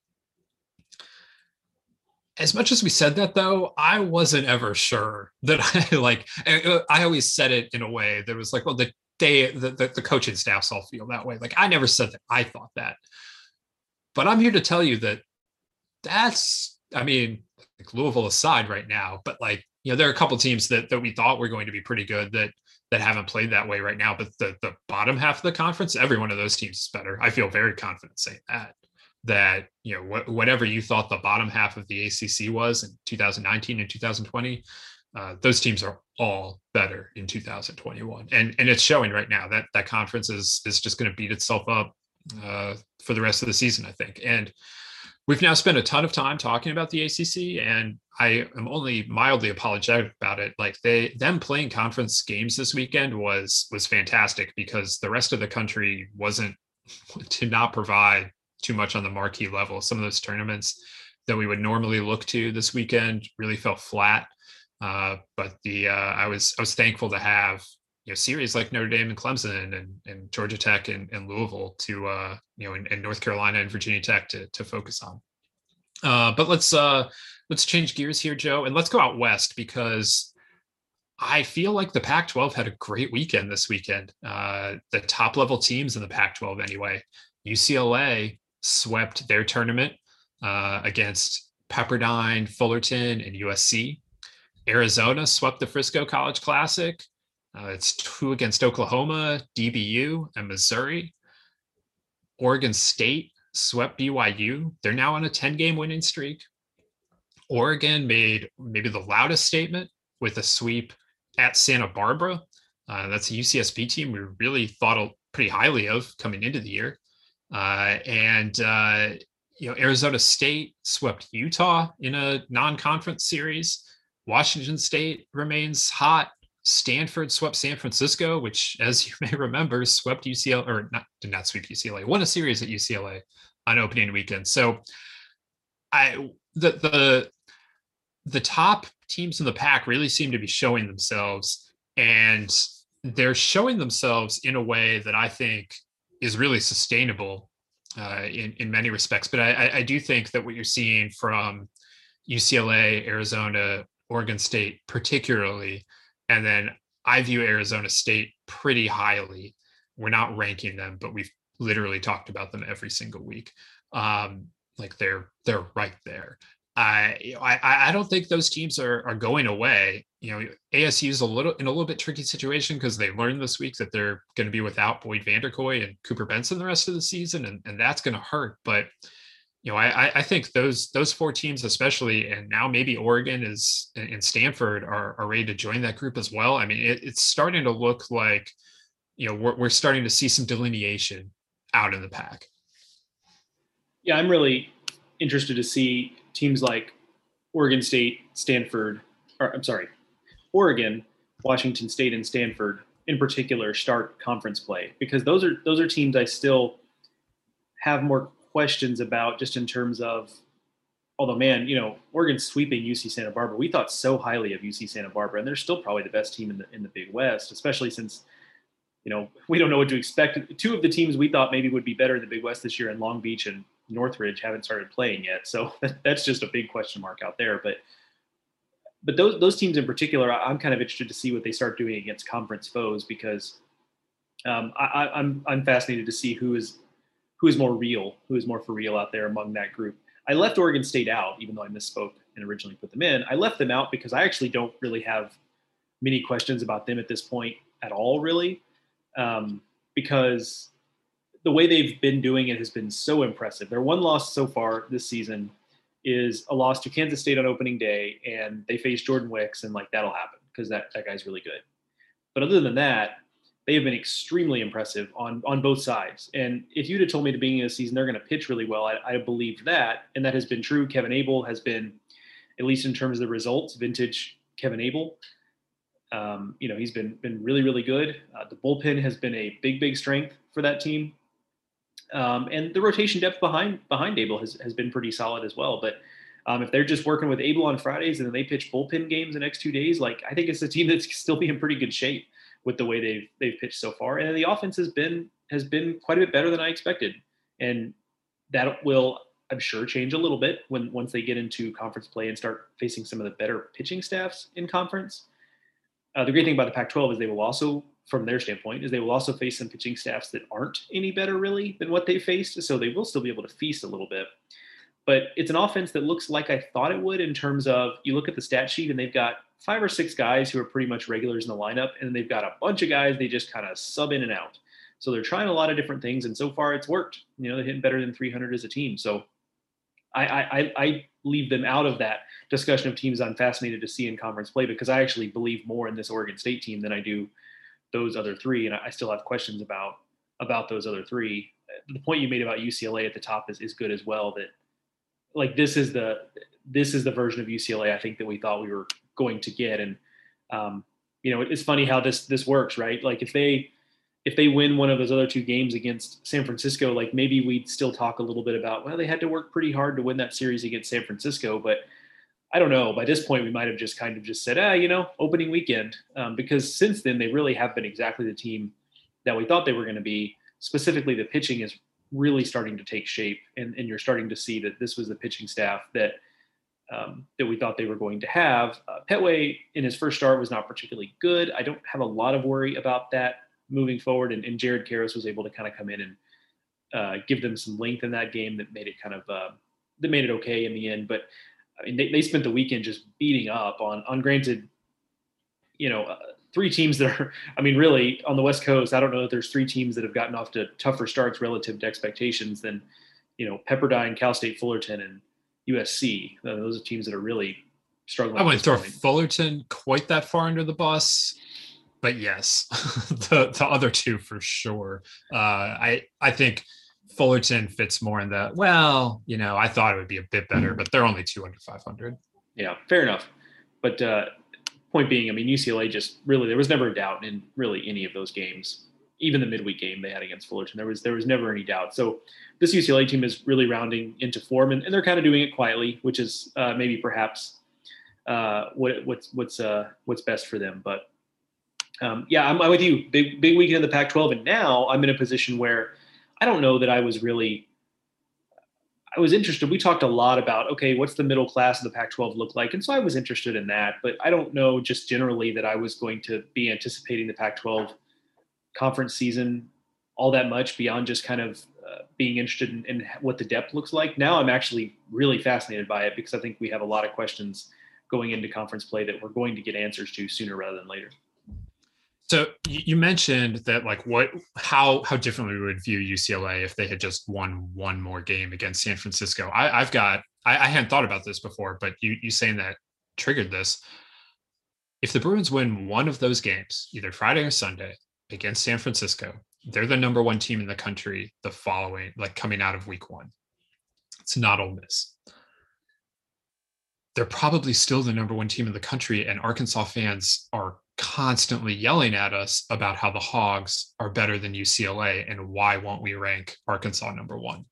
As much as we said that, though, I wasn't ever sure that I always said it in a way that was well, the coaching staffs all feel that way. I never said that I thought that, but I'm here to tell you that's, Louisville aside right now, but there are a couple teams that we thought were going to be pretty good that haven't played that way right now. But the bottom half of the conference, every one of those teams is better. I feel very confident saying that whatever you thought the bottom half of the ACC was in 2019 and 2020, those teams are all better in 2021. And it's showing right now that conference is just going to beat itself up for the rest of the season, I think. And We've now spent a ton of time talking about the ACC, and I am only mildly apologetic about it. Like them playing conference games this weekend was fantastic because the rest of the country did not provide too much on the marquee level. Some of those tournaments that we would normally look to this weekend really felt flat. But I was thankful to have series like Notre Dame and Clemson and Georgia Tech and Louisville to and North Carolina and Virginia Tech to focus on. But let's change gears here, Joe, and let's go out west because I feel like the Pac-12 had a great weekend this weekend. The top level teams in the Pac-12 anyway. UCLA swept their tournament against Pepperdine, Fullerton, and USC. Arizona swept the Frisco College Classic. It's 2 against Oklahoma, DBU, and Missouri. Oregon State swept BYU. They're now on a 10-game winning streak. Oregon made maybe the loudest statement with a sweep at Santa Barbara. That's a UCSB team we really thought pretty highly of coming into the year. Arizona State swept Utah in a non-conference series. Washington State remains hot. Stanford swept San Francisco, which, as you may remember, swept UCLA, or did not sweep UCLA, won a series at UCLA on opening weekend. So the top teams in the pack really seem to be showing themselves, and they're showing themselves in a way that I think is really sustainable in many respects. But I do think that what you're seeing from UCLA, Arizona, Oregon State particularly, and then I view Arizona State pretty highly. We're not ranking them, but we've literally talked about them every single week. Like they're right there. I don't think those teams are going away. ASU is in a little bit tricky situation because they learned this week that they're going to be without Boyd Vanderkoy and Cooper Benson the rest of the season, and that's going to hurt. But I think those 4 teams, especially, and now maybe Oregon and Stanford are ready to join that group as well. I mean, it's starting to look like we're starting to see some delineation out in the pack. Yeah, I'm really interested to see teams like Oregon State, Oregon, Washington State, and Stanford in particular start conference play, because those are teams I still have more questions about, just in terms of, although Oregon's sweeping UC Santa Barbara. We thought so highly of UC Santa Barbara, and they're still probably the best team in the Big West, especially since we don't know what to expect. 2 of the teams we thought maybe would be better in the Big West this year, in Long Beach and Northridge, haven't started playing yet. So that's just a big question mark out there. But those teams in particular, I'm kind of interested to see what they start doing against conference foes, because I'm fascinated to see who is more real, who is more for real out there among that group. I left Oregon State out, even though I misspoke and originally put them in. I left them out because I actually don't really have many questions about them at this point at all, really, because the way they've been doing it has been so impressive. Their one loss so far this season is a loss to Kansas State on opening day, and they face Jordan Wicks, and that'll happen because that guy's really good. But other than that, they have been extremely impressive on both sides. And if you'd have told me at the beginning of the season they're going to pitch really well, I believed that, and that has been true. Kevin Abel has been, at least in terms of the results, vintage Kevin Abel. He's been really, really good. The bullpen has been a big strength for that team. And the rotation depth behind Abel has been pretty solid as well. But if they're just working with Abel on Fridays and then they pitch bullpen games the next 2 days, I think it's a team that's still be in pretty good shape with the way they've pitched so far. And the offense has been quite a bit better than I expected. And that will, I'm sure, change a little bit once they get into conference play and start facing some of the better pitching staffs in conference. The great thing about the Pac-12 is they will also, from their standpoint, is they will also face some pitching staffs that aren't any better really than what they faced. So they will still be able to feast a little bit. But it's an offense that looks like I thought it would, in terms of, you look at the stat sheet and they've got 5 or 6 guys who are pretty much regulars in the lineup, and they've got a bunch of guys they just kind of sub in and out. So they're trying a lot of different things, and so far it's worked. They're hitting better than 300 as a team. So I leave them out of that discussion of teams I'm fascinated to see in conference play, because I actually believe more in this Oregon State team than I do those other 3, and I still have questions about those other 3. The point you made about UCLA at the top is good as well, that like this is the version of UCLA I think that we thought we were going to get. And it's funny how this works, right? Like if they win one of those other two games against San Francisco, like maybe we'd still talk a little bit about, well, they had to work pretty hard to win that series against San Francisco. But I don't know. By this point, we might have just said, opening weekend, because since then they really have been exactly the team that we thought they were going to be. Specifically, the pitching is really starting to take shape, and you're starting to see that this was the pitching staff that we thought they were going to have. Petway in his first start was not particularly good. I don't have a lot of worry about that moving forward, and Jared Karros was able to kind of come in and give them some length in that game that made it that made it okay in the end. But I mean, they spent the weekend just beating up on granted, three teams that are, I mean, really on the West Coast, I don't know that there's three teams that have gotten off to tougher starts relative to expectations than, Pepperdine, Cal State Fullerton, and USC. Those are teams that are really struggling. I wouldn't throw Fullerton quite that far under the bus, but yes, the other two for sure. I think Fullerton fits more in the, I thought it would be a bit better, but they're only 2 under 500. Yeah, fair enough. But point being, I mean, UCLA just really, there was never a doubt in really any of those games. Even the midweek game they had against Fullerton, there was never any doubt. So this UCLA team is really rounding into form, and they're kind of doing it quietly, which is maybe perhaps what's best for them. But I'm with you. Big weekend in the Pac-12, and now I'm in a position where I don't know that I was interested. We talked a lot about, okay, what's the middle class of the Pac-12 look like? And so I was interested in that, but I don't know just generally that I was going to be anticipating the Pac-12 conference season all that much beyond just kind of being interested in what the depth looks like. Now I'm actually really fascinated by it because I think we have a lot of questions going into conference play that we're going to get answers to sooner rather than later. So you mentioned that, like, how differently we would view UCLA if they had just won one more game against San Francisco. I hadn't thought about this before, but you saying that triggered this. If the Bruins win one of those games, either Friday or Sunday against San Francisco, they're the number one team in the country the following, like coming out of week one. It's not Ole Miss. They're probably still the number one team in the country, and Arkansas fans are constantly yelling at us about how the Hogs are better than UCLA and why won't we rank Arkansas number one?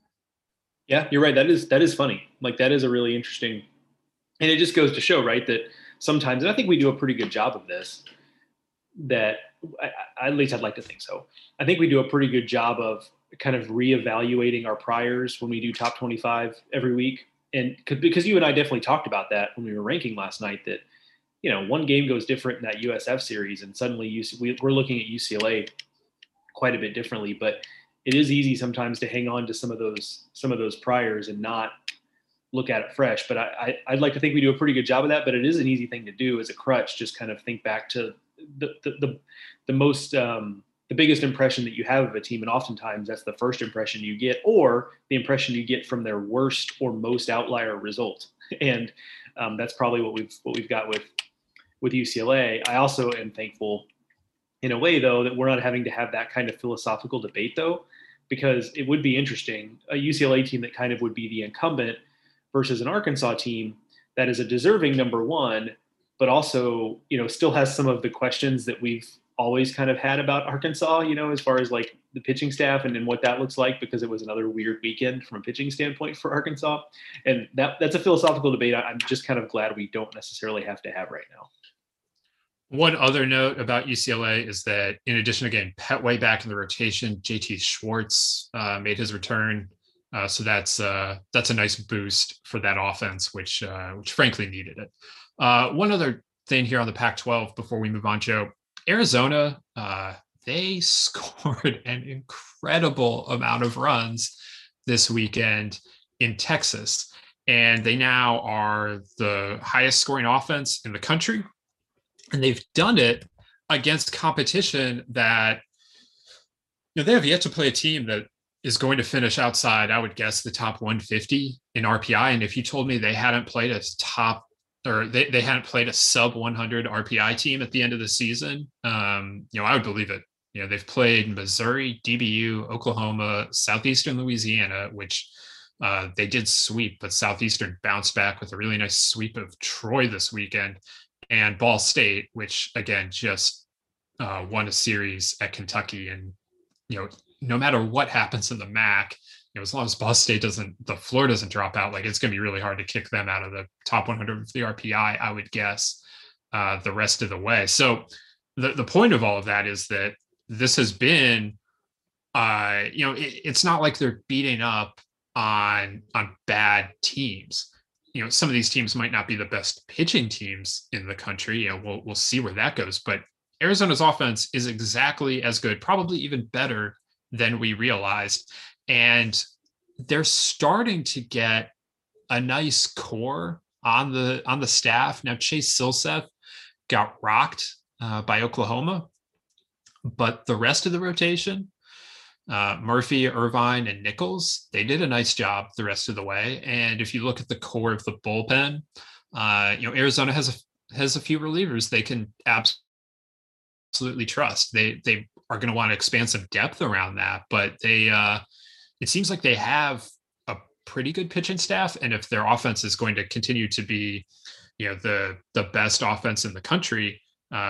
Yeah, you're right. That is funny. Like, that is a really interesting, and it just goes to show, right, that sometimes, and I think we do a pretty good job of this, that at least I'd like to think so. I think we do a pretty good job of kind of reevaluating our priors when we do top 25 every week. And because you and I definitely talked about that when we were ranking last night, that, one game goes different in that USF series, and suddenly we're looking at UCLA quite a bit differently. But it is easy sometimes to hang on to some of those priors and not look at it fresh. But I'd like to think we do a pretty good job of that. But it is an easy thing to do as a crutch. Just kind of think back to the most the biggest impression that you have of a team, and oftentimes that's the first impression you get, or the impression you get from their worst or most outlier result. And that's probably what we've got with UCLA. I also am thankful in a way, though, that we're not having to have that kind of philosophical debate, though, because it would be interesting, a UCLA team that kind of would be the incumbent versus an Arkansas team that is a deserving number one, but also, still has some of the questions that we've always kind of had about Arkansas, as far as like the pitching staff and what that looks like, because it was another weird weekend from a pitching standpoint for Arkansas. And that's a philosophical debate I'm just kind of glad we don't necessarily have to have right now. One other note about UCLA is that, in addition to getting Petway back in the rotation, JT Schwartz made his return. So that's a nice boost for that offense, which frankly needed it. One other thing here on the Pac-12 before we move on, Joe. Arizona, they scored an incredible amount of runs this weekend in Texas, and they now are the highest scoring offense in the country. And they've done it against competition that, they have yet to play a team that is going to finish outside, I would guess, the top 150 in RPI. And if you told me they hadn't played they hadn't played a sub 100 RPI team at the end of the season, I would believe it. They've played Missouri, DBU, Oklahoma, Southeastern Louisiana, which, They did sweep, but Southeastern bounced back with a really nice sweep of Troy this weekend, and Ball State, which again just won a series at Kentucky. And no matter what happens in the MAC, as long as Ball State the floor doesn't drop out, like it's going to be really hard to kick them out of the top 100 of the RPI, I would guess, the rest of the way. So the point of all of that is that this has been, it's not like they're beating up on bad teams. Some of these teams might not be the best pitching teams in the country. We'll see where that goes. But Arizona's offense is exactly as good, probably even better than we realized. And they're starting to get a nice core on the staff. Now, Chase Silseth got rocked by Oklahoma, but the rest of the rotation, Murphy, Irvine, and Nichols, they did a nice job the rest of the way. And if you look at the core of the bullpen, Arizona has a few relievers they can absolutely trust. They are going to want to expand some depth around that, but it seems like they have a pretty good pitching staff. And if their offense is going to continue to be, the best offense in the country,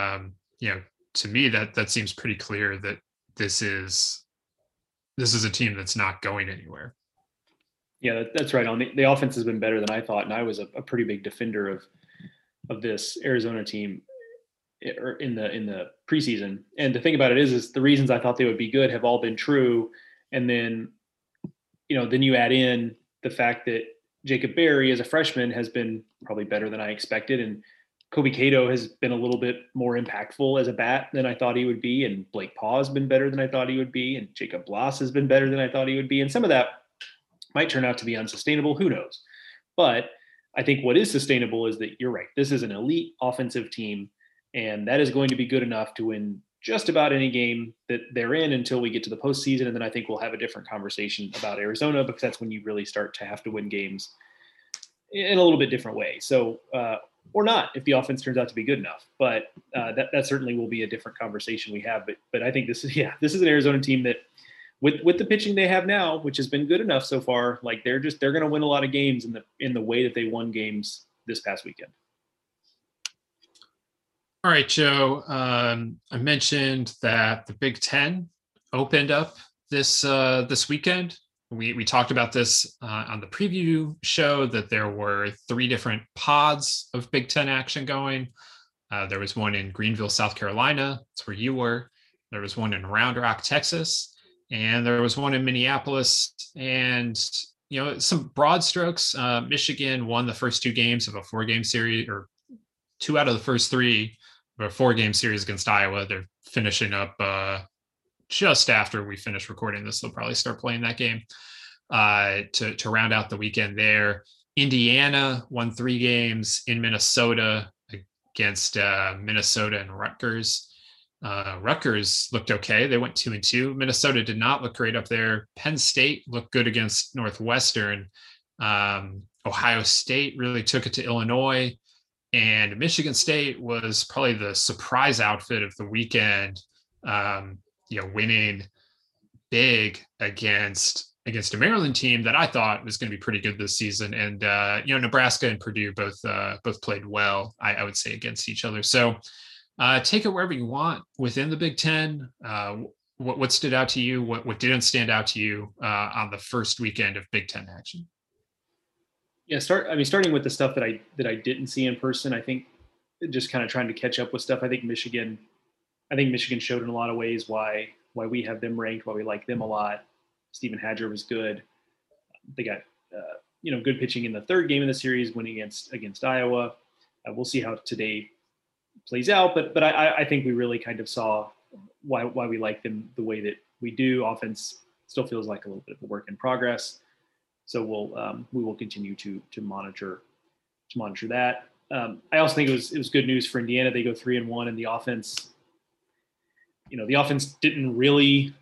to me that seems pretty clear that this is a team that's not going anywhere. Yeah, that's right. The offense has been better than I thought, and I was a pretty big defender of this Arizona team in the preseason. And the thing about it is the reasons I thought they would be good have all been true. And then, then you add in the fact that Jacob Berry as a freshman has been probably better than I expected, and Kobe Cato has been a little bit more impactful as a bat than I thought he would be. And Blake Paw has been better than I thought he would be. And Jacob Blas has been better than I thought he would be. And some of that might turn out to be unsustainable. Who knows? But I think what is sustainable is that you're right. This is an elite offensive team, and that is going to be good enough to win just about any game that they're in until we get to the postseason. And then I think we'll have a different conversation about Arizona, because that's when you really start to have to win games in a little bit different way. So, or not, if the offense turns out to be good enough. But that certainly will be a different conversation we have. But I think this is an Arizona team that, with the pitching they have now, which has been good enough so far, like they're going to win a lot of games in the way that they won games this past weekend. All right, Joe. I mentioned that the Big Ten opened up this weekend. We talked about this on the preview show, that there were 3 different pods of Big Ten action going. There was one in Greenville, South Carolina. That's where you were. There was one in Round Rock, Texas. And there was one in Minneapolis. And, some broad strokes. Michigan won the first 2 games of a 4-game series, or 2 out of the first 3 of a 4-game series against Iowa. They're finishing up just after we finish recording this. They'll probably start playing that game to round out the weekend there. Indiana won 3 games in Minnesota against Minnesota and Rutgers. Rutgers looked okay. They went 2-2. Minnesota did not look great up there. Penn State looked good against Northwestern. Ohio State really took it to Illinois. And Michigan State was probably the surprise outfit of the weekend, winning big against a Maryland team that I thought was going to be pretty good this season. And, Nebraska and Purdue both played well, I would say, against each other. So take it wherever you want within the Big Ten. What stood out to you? What didn't stand out to you on the first weekend of Big Ten action? Yeah, starting with the stuff that I didn't see in person. I think just kind of trying to catch up with stuff. I think Michigan showed in a lot of ways why we have them ranked, why we like them a lot. Stephen Hadger was good. They got good pitching in the 3rd game of the series, winning against Iowa. We'll see how today plays out, but I think we really kind of saw why we like them the way that we do. Offense still feels like a little bit of a work in progress. So we will continue to monitor that. I also think it was good news for Indiana. They go 3-1, and the offense, the offense didn't really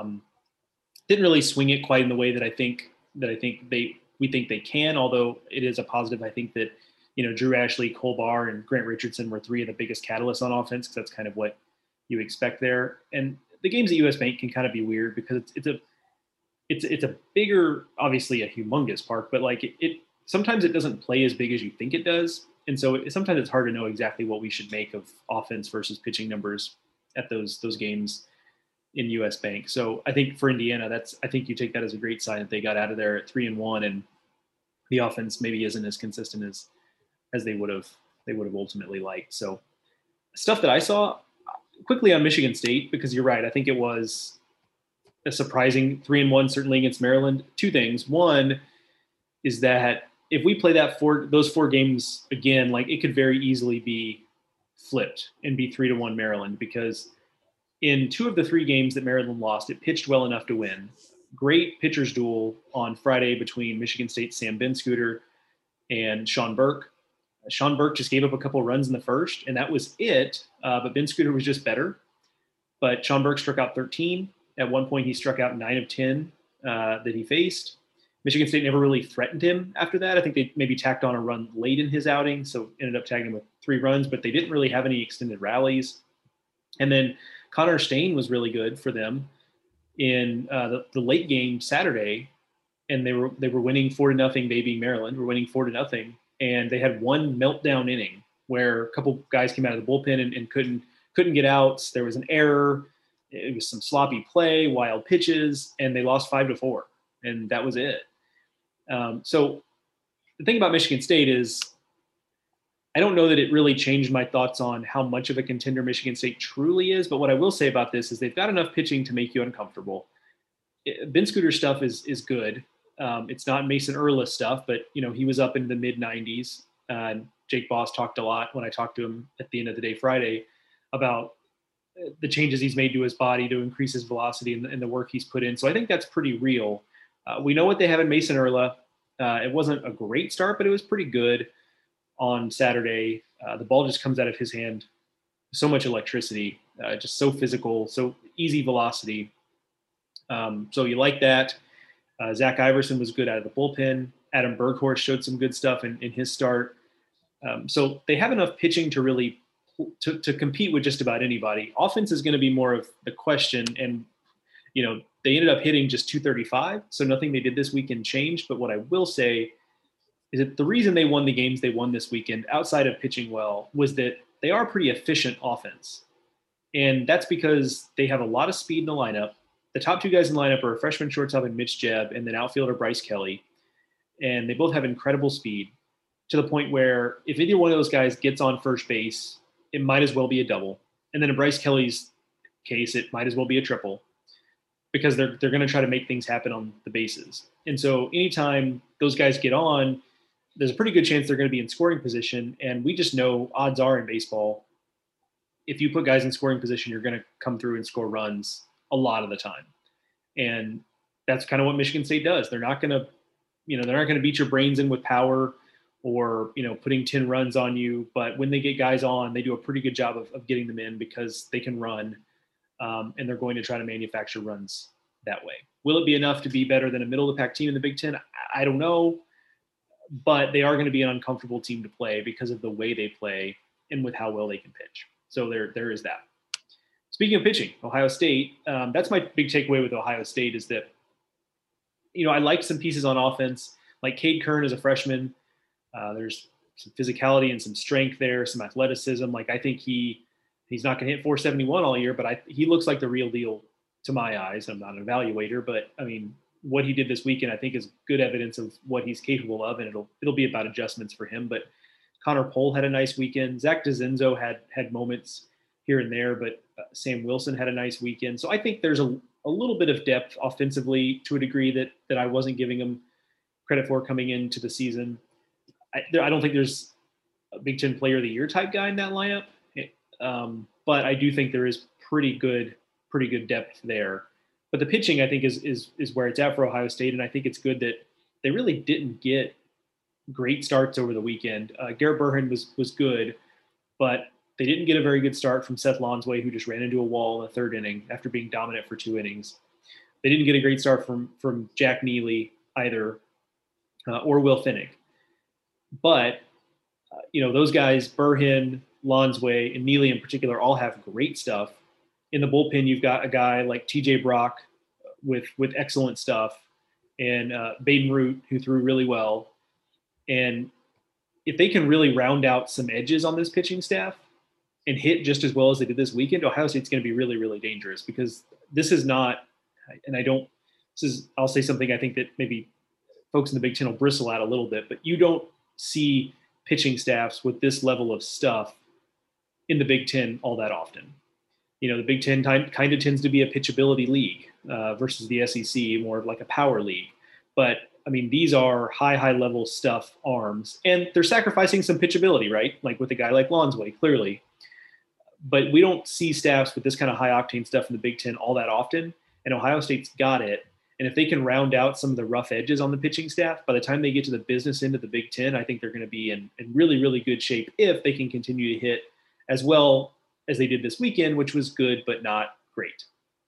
swing it quite in the way that I think we think they can. Although it is a positive, I think that Drew Ashley, Cole Barr, and Grant Richardson were 3 of the biggest catalysts on offense, because that's kind of what you expect there. And the games at US Bank can kind of be weird, because it's a bigger, obviously a humongous park, but like it sometimes it doesn't play as big as you think it does. And so sometimes it's hard to know exactly what we should make of offense versus pitching numbers at those games in US Bank. So I think for Indiana, I think you take that as a great sign that they got out of there at 3-1, and the offense maybe isn't as consistent as they would have ultimately liked. So stuff that I saw quickly on Michigan State, because you're right, I think it was a surprising 3-1 certainly against Maryland. Two things. One is that if we play those 4 games again, like it could very easily be flipped and be 3-1 Maryland, because in 2 of the 3 games that Maryland lost, it pitched well enough to win. Great pitcher's duel on Friday between Michigan State's Sam Benscooter and Sean Burke. Sean Burke just gave up a couple of runs in the first, and that was it. But Benscooter was just better. But Sean Burke struck out 13. At one point, he struck out 9 of 10 that he faced. Michigan State never really threatened him after that. I think they maybe tacked on a run late in his outing, so ended up tagging him with 3 runs, but they didn't really have any extended rallies. And then Connor Stain was really good for them in the late game Saturday, and they were winning 4-0. They being Maryland were winning 4-0, and they had one meltdown inning where a couple guys came out of the bullpen and couldn't get outs. There was an error. It was some sloppy play, wild pitches, and they lost 5-4, and that was it. So the thing about Michigan State is I don't know that it really changed my thoughts on how much of a contender Michigan State truly is, but what I will say about this is they've got enough pitching to make you uncomfortable. Benscooter stuff is good. It's not Mason Erla stuff, but he was up in the mid 90s. Jake Boss talked a lot when I talked to him at the end of the day Friday about the changes he's made to his body to increase his velocity and the work he's put in. So I think that's pretty real. We know what they have in Mason Erla. It wasn't a great start, but it was pretty good on Saturday. The ball just comes out of his hand. So much electricity, just so physical, so easy velocity. So you like that. Zach Iverson was good out of the bullpen. Adam Berghorst showed some good stuff in his start. So they have enough pitching to really to compete with just about anybody. Offense is going to be more of the question. And, they ended up hitting just 235. So nothing they did this weekend changed. But what I will say is that the reason they won the games they won this weekend, outside of pitching well, was that they are pretty efficient offense. And that's because they have a lot of speed in the lineup. The top 2 guys in the lineup are freshman shortstop and Mitch Jebb, and then outfielder Bryce Kelly. And they both have incredible speed to the point where if either one of those guys gets on first base, it might as well be a double. And then in Bryce Kelly's case, it might as well be a triple, because they're going to try to make things happen on the bases. And so anytime those guys get on, there's a pretty good chance they're going to be in scoring position. And we just know odds are in baseball, if you put guys in scoring position, you're going to come through and score runs a lot of the time. And that's kind of what Michigan State does. They're not going to beat your brains in with power or, putting 10 runs on you. But when they get guys on, they do a pretty good job of getting them in because they can run. And they're going to try to manufacture runs that way. Will it be enough to be better than a middle of the pack team in the Big Ten? I don't know, but they are going to be an uncomfortable team to play because of the way they play and with how well they can pitch. So there is that. Speaking of pitching, Ohio State, that's my big takeaway with Ohio State is that, I like some pieces on offense, like Cade Kern as a freshman. There's some physicality and some strength there, some athleticism. Like I think he's not going to hit 471 all year, but he looks like the real deal to my eyes. I'm not an evaluator, but I mean, what he did this weekend, I think is good evidence of what he's capable of, and it'll be about adjustments for him. But Connor Pohl had a nice weekend. Zach DeZenzo had moments here and there, but Sam Wilson had a nice weekend. So I think there's a little bit of depth offensively to a degree that I wasn't giving him credit for coming into the season. I don't think there's a Big Ten Player of the Year type guy in that lineup. But I do think there is pretty good depth there. But the pitching, I think, is where it's at for Ohio State, and I think it's good that they really didn't get great starts over the weekend. Garrett Burhan was good, but they didn't get a very good start from Seth Lonsway, who just ran into a wall in the 3rd inning after being dominant for 2 innings. They didn't get a great start from Jack Neely either, or Will Finnick. But those guys, Burhan, Lonsway, and Neely in particular, all have great stuff. In the bullpen, you've got a guy like TJ Brock, with excellent stuff, and Baden Root, who threw really well. And if they can really round out some edges on this pitching staff and hit just as well as they did this weekend, Ohio State's going to be really, really dangerous, because this is not, and I'll say something I think that maybe folks in the Big Ten will bristle at a little bit, but you don't see pitching staffs with this level of stuff in the Big Ten all that often. The Big Ten kind of tends to be a pitchability league versus the SEC, more like a power league. But I mean, these are high level stuff arms, and they're sacrificing some pitchability, right? Like with a guy like Lonsway, clearly. But we don't see staffs with this kind of high octane stuff in the Big Ten all that often. And Ohio State's got it. And if they can round out some of the rough edges on the pitching staff, by the time they get to the business end of the Big Ten, I think they're going to be in really, really good shape if they can continue to hit as well as they did this weekend, which was good, but not great.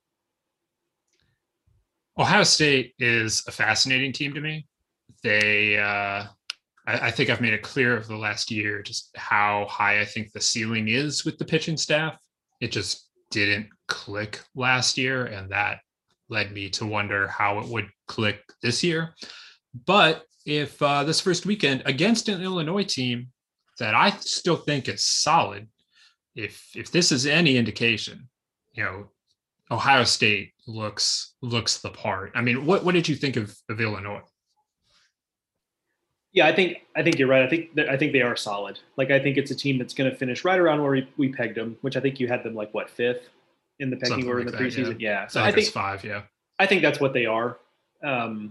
Ohio State is a fascinating team to me. They, I think I've made it clear over the last year just how high I think the ceiling is with the pitching staff. It just didn't click last year, and that led me to wonder how it would click this year. But if this first weekend against an Illinois team that I still think is solid, if this is any indication, Ohio State looks the part. I mean, what did you think of Illinois? Yeah, I think you're right. I think they are solid. Like, I think it's a team that's going to finish right around where we pegged them, which I think you had them like fifth in the pecking order in the preseason. Yeah. So I think it's 5. Yeah. I think that's what they are. Brandon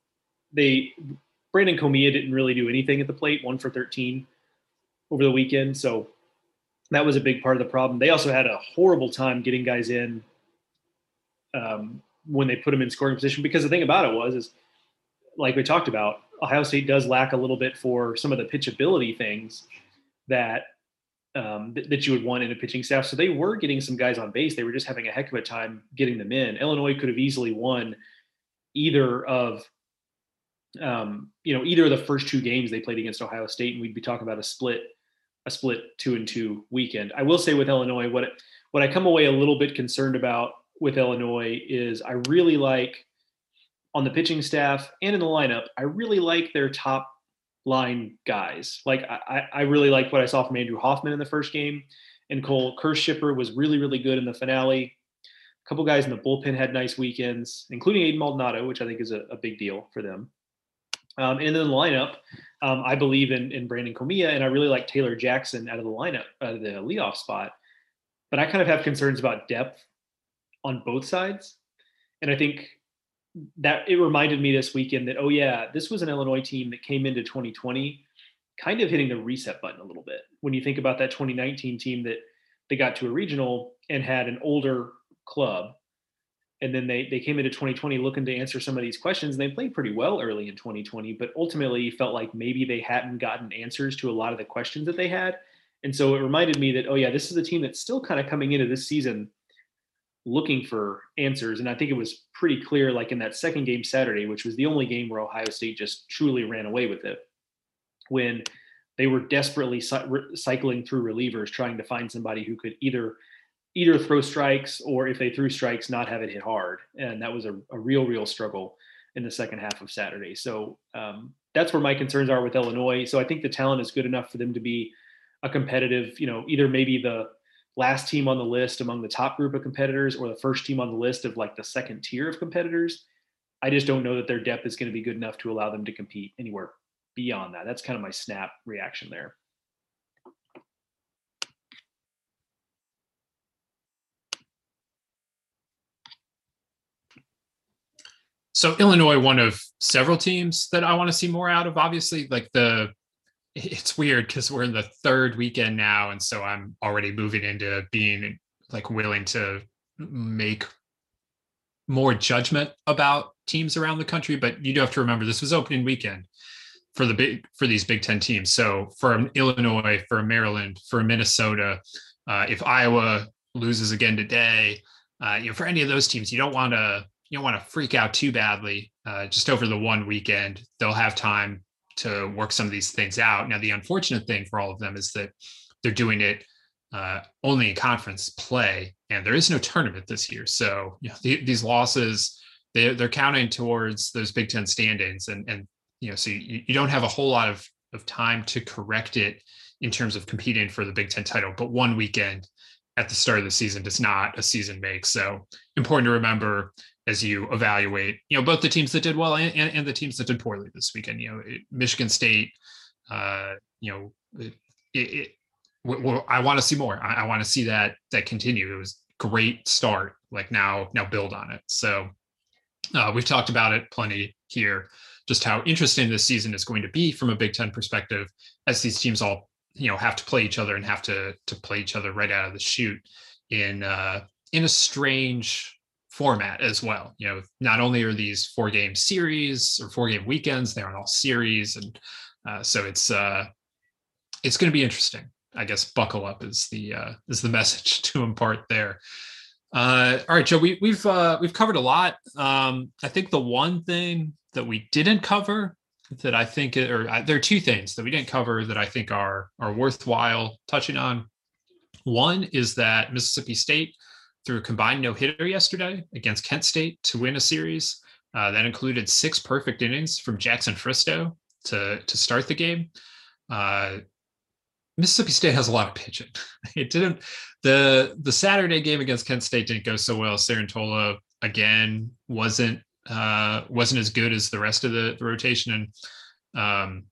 Comia didn't really do anything at the plate, 1 for 13 over the weekend. So that was a big part of the problem. They also had a horrible time getting guys in when they put them in scoring position, because the thing about it is like we talked about, Ohio State does lack a little bit for some of the pitchability things that that you would want in a pitching staff. So they were getting some guys on base. They were just having a heck of a time getting them in. Illinois could have easily won either of the first 2 games they played against Ohio State, and we'd be talking about a split 2-2 weekend. I will say with Illinois, what I come away a little bit concerned about with Illinois is I really like, on the pitching staff and in the lineup, I really like their top line guys. Like I really like what I saw from Andrew Hoffman in the first game, and Cole Kirschipper was really, really good in the finale. A couple guys in the bullpen had nice weekends, including Aiden Maldonado, which I think is a big deal for them. And then the lineup, I believe in Brandon Comia, and I really like Taylor Jackson out of the lineup, out of the leadoff spot. But I kind of have concerns about depth on both sides. And I think that it reminded me this weekend that, oh yeah, this was an Illinois team that came into 2020 kind of hitting the reset button a little bit. When you think about that 2019 team that they got to a regional and had an older club, and then they came into 2020 looking to answer some of these questions, and they played pretty well early in 2020, but ultimately felt like maybe they hadn't gotten answers to a lot of the questions that they had. And so it reminded me that, oh yeah, this is a team that's still kind of coming into this season looking for answers. And I think it was pretty clear, like in that second game Saturday, which was the only game where Ohio State just truly ran away with it, when they were desperately cycling through relievers, trying to find somebody who could either throw strikes, or if they threw strikes, not have it hit hard. And that was a real struggle in the second half of Saturday. So that's where my concerns are with Illinois. So I think the talent is good enough for them to be a competitive, either maybe the last team on the list among the top group of competitors, or the first team on the list of like the second tier of competitors. I just don't know that their depth is going to be good enough to allow them to compete anywhere beyond that. That's kind of my snap reaction there. So Illinois, one of several teams that I want to see more out of. Obviously, like it's weird because we're in the third weekend now, and so I'm already moving into being like willing to make more judgment about teams around the country. But you do have to remember, this was opening weekend for these Big Ten teams. So for Illinois, for Maryland, for Minnesota, if Iowa loses again today, for any of those teams, you don't want to freak out too badly. Just over the one weekend, they'll have time to work some of these things out. Now, the unfortunate thing for all of them is that they're doing it only in conference play, and there is no tournament this year. So these losses they're counting towards those Big Ten standings, and so you don't have a whole lot of time to correct it in terms of competing for the Big Ten title. But one weekend at the start of the season does not a season make. So important to remember as you evaluate, both the teams that did well and the teams that did poorly this weekend. Michigan State, I want to see more. I want to see that continue. It was a great start. Like now build on it. So we've talked about it plenty here, just how interesting this season is going to be from a Big Ten perspective, as these teams all have to play each other and have to play each other right out of the chute in a strange format as well. Not only are these 4-game series or 4-game weekends, they aren't all series, and so it's going to be interesting. I guess buckle up is the message to impart there. All right, Joe, we've covered a lot. I think the one thing that we didn't cover that I think, there are two things that we didn't cover that I think are worthwhile touching on. One is that Mississippi State threw a combined no-hitter yesterday against Kent State to win a series. That included 6 perfect innings from Jackson Fristoe to start the game. Mississippi State has a lot of pitching. It didn't. The Saturday game against Kent State didn't go so well. Cerantola again wasn't as good as the rest of the rotation. And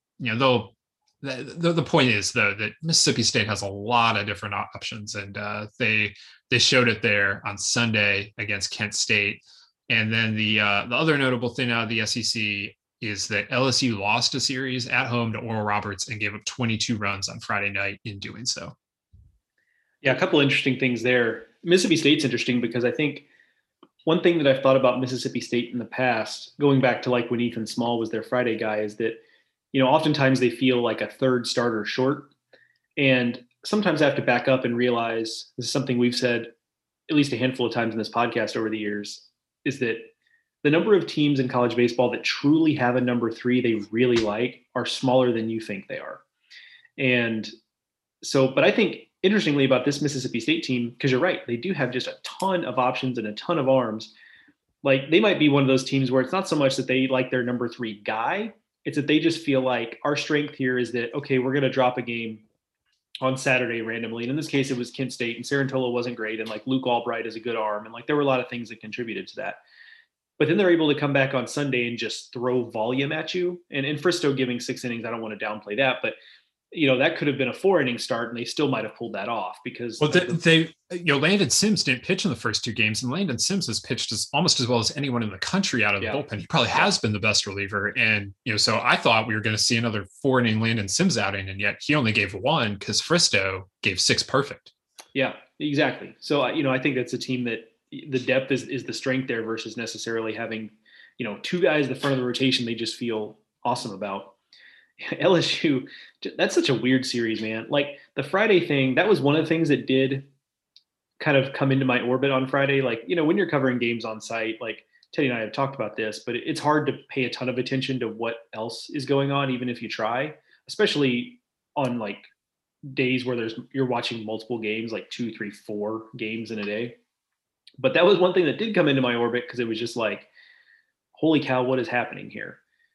the point is though that Mississippi State has a lot of different options, and they showed it there on Sunday against Kent State. And then the other notable thing out of the SEC is that LSU lost a series at home to Oral Roberts and gave up 22 runs on Friday night in doing so. Yeah, a couple of interesting things there. Mississippi State's interesting because I think one thing that I've thought about Mississippi State in the past, going back to like when Ethan Small was their Friday guy, is that, oftentimes they feel like a third starter short. And sometimes I have to back up and realize, this is something we've said at least a handful of times in this podcast over the years, is that the number of teams in college baseball that truly have a number 3 they really like are smaller than you think they are. And so, but I think interestingly about this Mississippi State team, because you're right, they do have just a ton of options and a ton of arms. Like they might be one of those teams where it's not so much that they like their number 3 guy, it's that they just feel like our strength here is that, okay, we're going to drop a game on Saturday randomly. And in this case, it was Kent State, and Cerantola wasn't great. And like Luke Albright is a good arm. And like, there were a lot of things that contributed to that. But then they're able to come back on Sunday and just throw volume at you. And Fristoe giving 6 innings, I don't want to downplay that, but that could have been a 4-inning start, and they still might have pulled that off because Landon Sims didn't pitch in the first 2 games, and Landon Sims has pitched almost as well as anyone in the country out of the bullpen. He probably has been the best reliever, and so I thought we were going to see another 4-inning Landon Sims outing, and yet he only gave 1 because Fristoe gave 6 perfect. Yeah, exactly. So I think that's a team that the depth is the strength there versus necessarily having 2 guys at the front of the rotation they just feel awesome about. LSU, that's such a weird series, man. Like the Friday thing, that was one of the things that did kind of come into my orbit on Friday. Like, when you're covering games on site, like Teddy and I have talked about this, but it's hard to pay a ton of attention to what else is going on, even if you try, especially on like days where you're watching multiple games, like 2, 3, 4 games in a day. But that was one thing that did come into my orbit because it was just like, holy cow, what is happening here?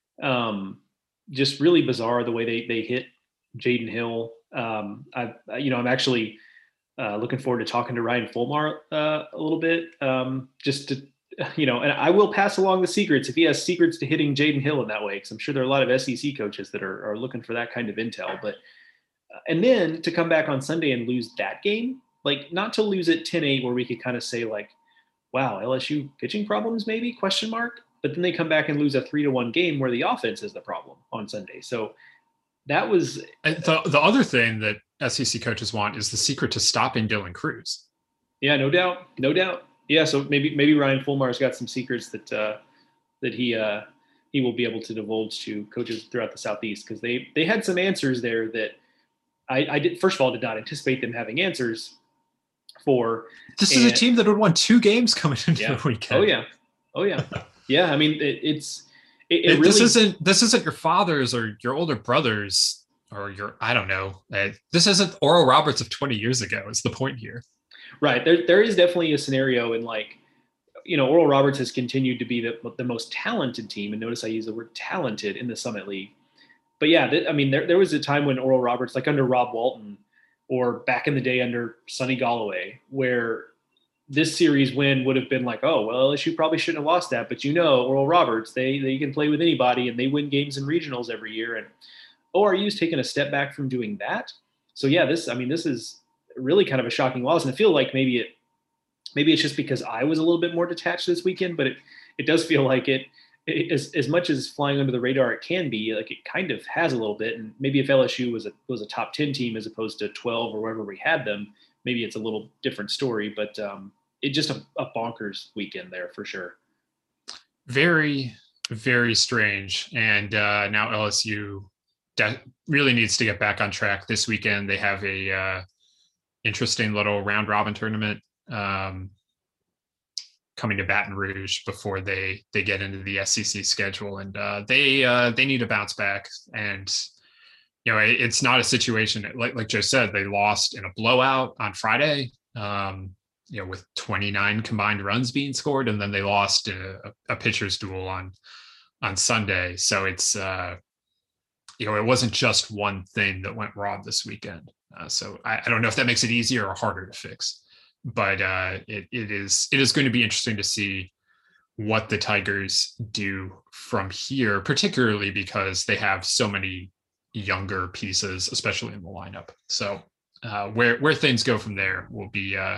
Just really bizarre the way they hit Jaden Hill. I'm actually looking forward to talking to Ryan Fulmar a little bit, just to, and I will pass along the secrets if he has secrets to hitting Jaden Hill in that way, because I'm sure there are a lot of SEC coaches that are looking for that kind of intel. But and then to come back on Sunday and lose that game, like not to lose it 10-8 where we could kind of say like, wow, LSU pitching problems maybe ? But then they come back and lose a 3-1 game where the offense is the problem on Sunday. So that was the other thing that SEC coaches want is the secret to stopping Dylan Crews. Yeah, no doubt. Yeah, so maybe Ryan Fulmar's got some secrets that he will be able to divulge to coaches throughout the Southeast, because they had some answers there that I did not anticipate them having answers for. This is a team that would won 2 games coming into the weekend. Oh yeah. Yeah, I mean, it really. This isn't your father's or your older brother's or your, I don't know. This isn't Oral Roberts of 20 years ago. Is the point here? Right. There is definitely a scenario in like, Oral Roberts has continued to be the most talented team. And notice I use the word talented in the Summit League. But yeah, there was a time when Oral Roberts, like under Rob Walton or back in the day under Sonny Galloway, where this series win would have been like, oh, well, LSU probably shouldn't have lost that. But Oral Roberts, they can play with anybody and they win games in regionals every year. And ORU's taken a step back from doing that. So yeah, this is really kind of a shocking loss. And I feel like maybe it's just because I was a little bit more detached this weekend, but it does feel like it as much as flying under the radar it can be, like it kind of has a little bit. And maybe if LSU was a top 10 team as opposed to 12 or wherever we had them, maybe it's a little different story, but it just a bonkers weekend there for sure. Very, very strange. And now LSU really needs to get back on track. This weekend they have a interesting little round robin tournament coming to Baton Rouge before they get into the SEC schedule, and they need to bounce back. And it's not a situation like Joe said, they lost in a blowout on Friday, with 29 combined runs being scored, and then they lost a pitcher's duel on Sunday. So it's it wasn't just one thing that went wrong this weekend. So I don't know if that makes it easier or harder to fix, but it is going to be interesting to see what the Tigers do from here, particularly because they have so many younger pieces, especially in the lineup. So where things go from there will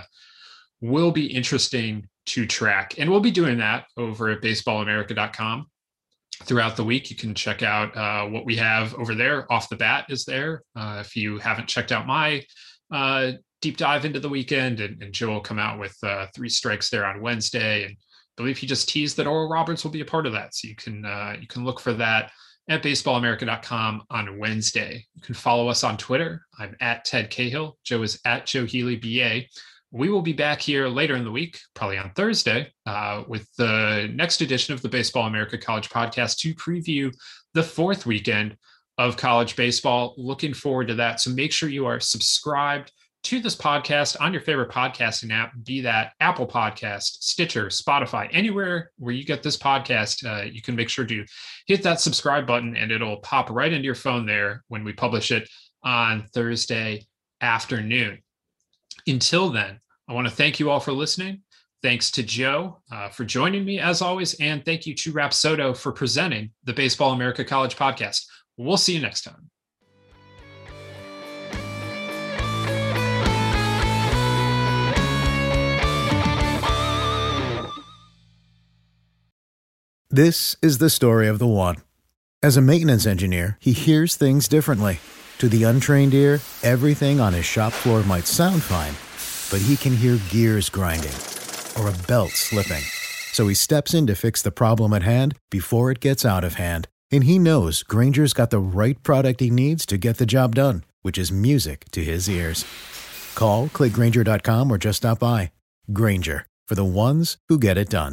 be interesting to track. And we'll be doing that over at baseballamerica.com throughout the week. You can check out what we have over there. Off the Bat is there. If you haven't checked out my deep dive into the weekend, and Joe will come out with 3 strikes there on Wednesday. And I believe he just teased that Oral Roberts will be a part of that. So you can look for that at baseballamerica.com on Wednesday. You can follow us on Twitter. I'm at Ted Cahill. Joe is at Joe Healy BA. We will be back here later in the week, probably on Thursday, with the next edition of the Baseball America College Podcast to preview the 4th weekend of college baseball. Looking forward to that. So make sure you are subscribed to this podcast on your favorite podcasting app, be that Apple Podcast, Stitcher, Spotify, anywhere where you get this podcast. You can make sure to hit that subscribe button and it'll pop right into your phone there when we publish it on Thursday afternoon. Until then, I want to thank you all for listening. Thanks to Joe for joining me as always. And thank you to Rapsodo for presenting the Baseball America College Podcast. We'll see you next time. This is the story of the one. As a maintenance engineer, he hears things differently. To the untrained ear, everything on his shop floor might sound fine, but he can hear gears grinding or a belt slipping. So he steps in to fix the problem at hand before it gets out of hand. And he knows Grainger's got the right product he needs to get the job done, which is music to his ears. Call, click Grainger.com, or just stop by. Grainger, for the ones who get it done.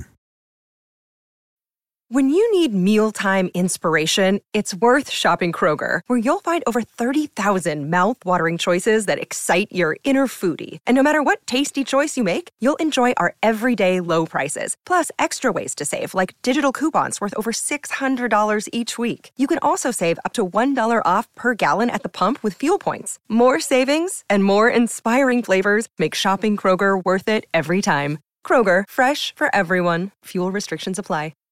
When you need mealtime inspiration, it's worth shopping Kroger, where you'll find over 30,000 mouth-watering choices that excite your inner foodie. And no matter what tasty choice you make, you'll enjoy our everyday low prices, plus extra ways to save, like digital coupons worth over $600 each week. You can also save up to $1 off per gallon at the pump with fuel points. More savings and more inspiring flavors make shopping Kroger worth it every time. Kroger, fresh for everyone. Fuel restrictions apply.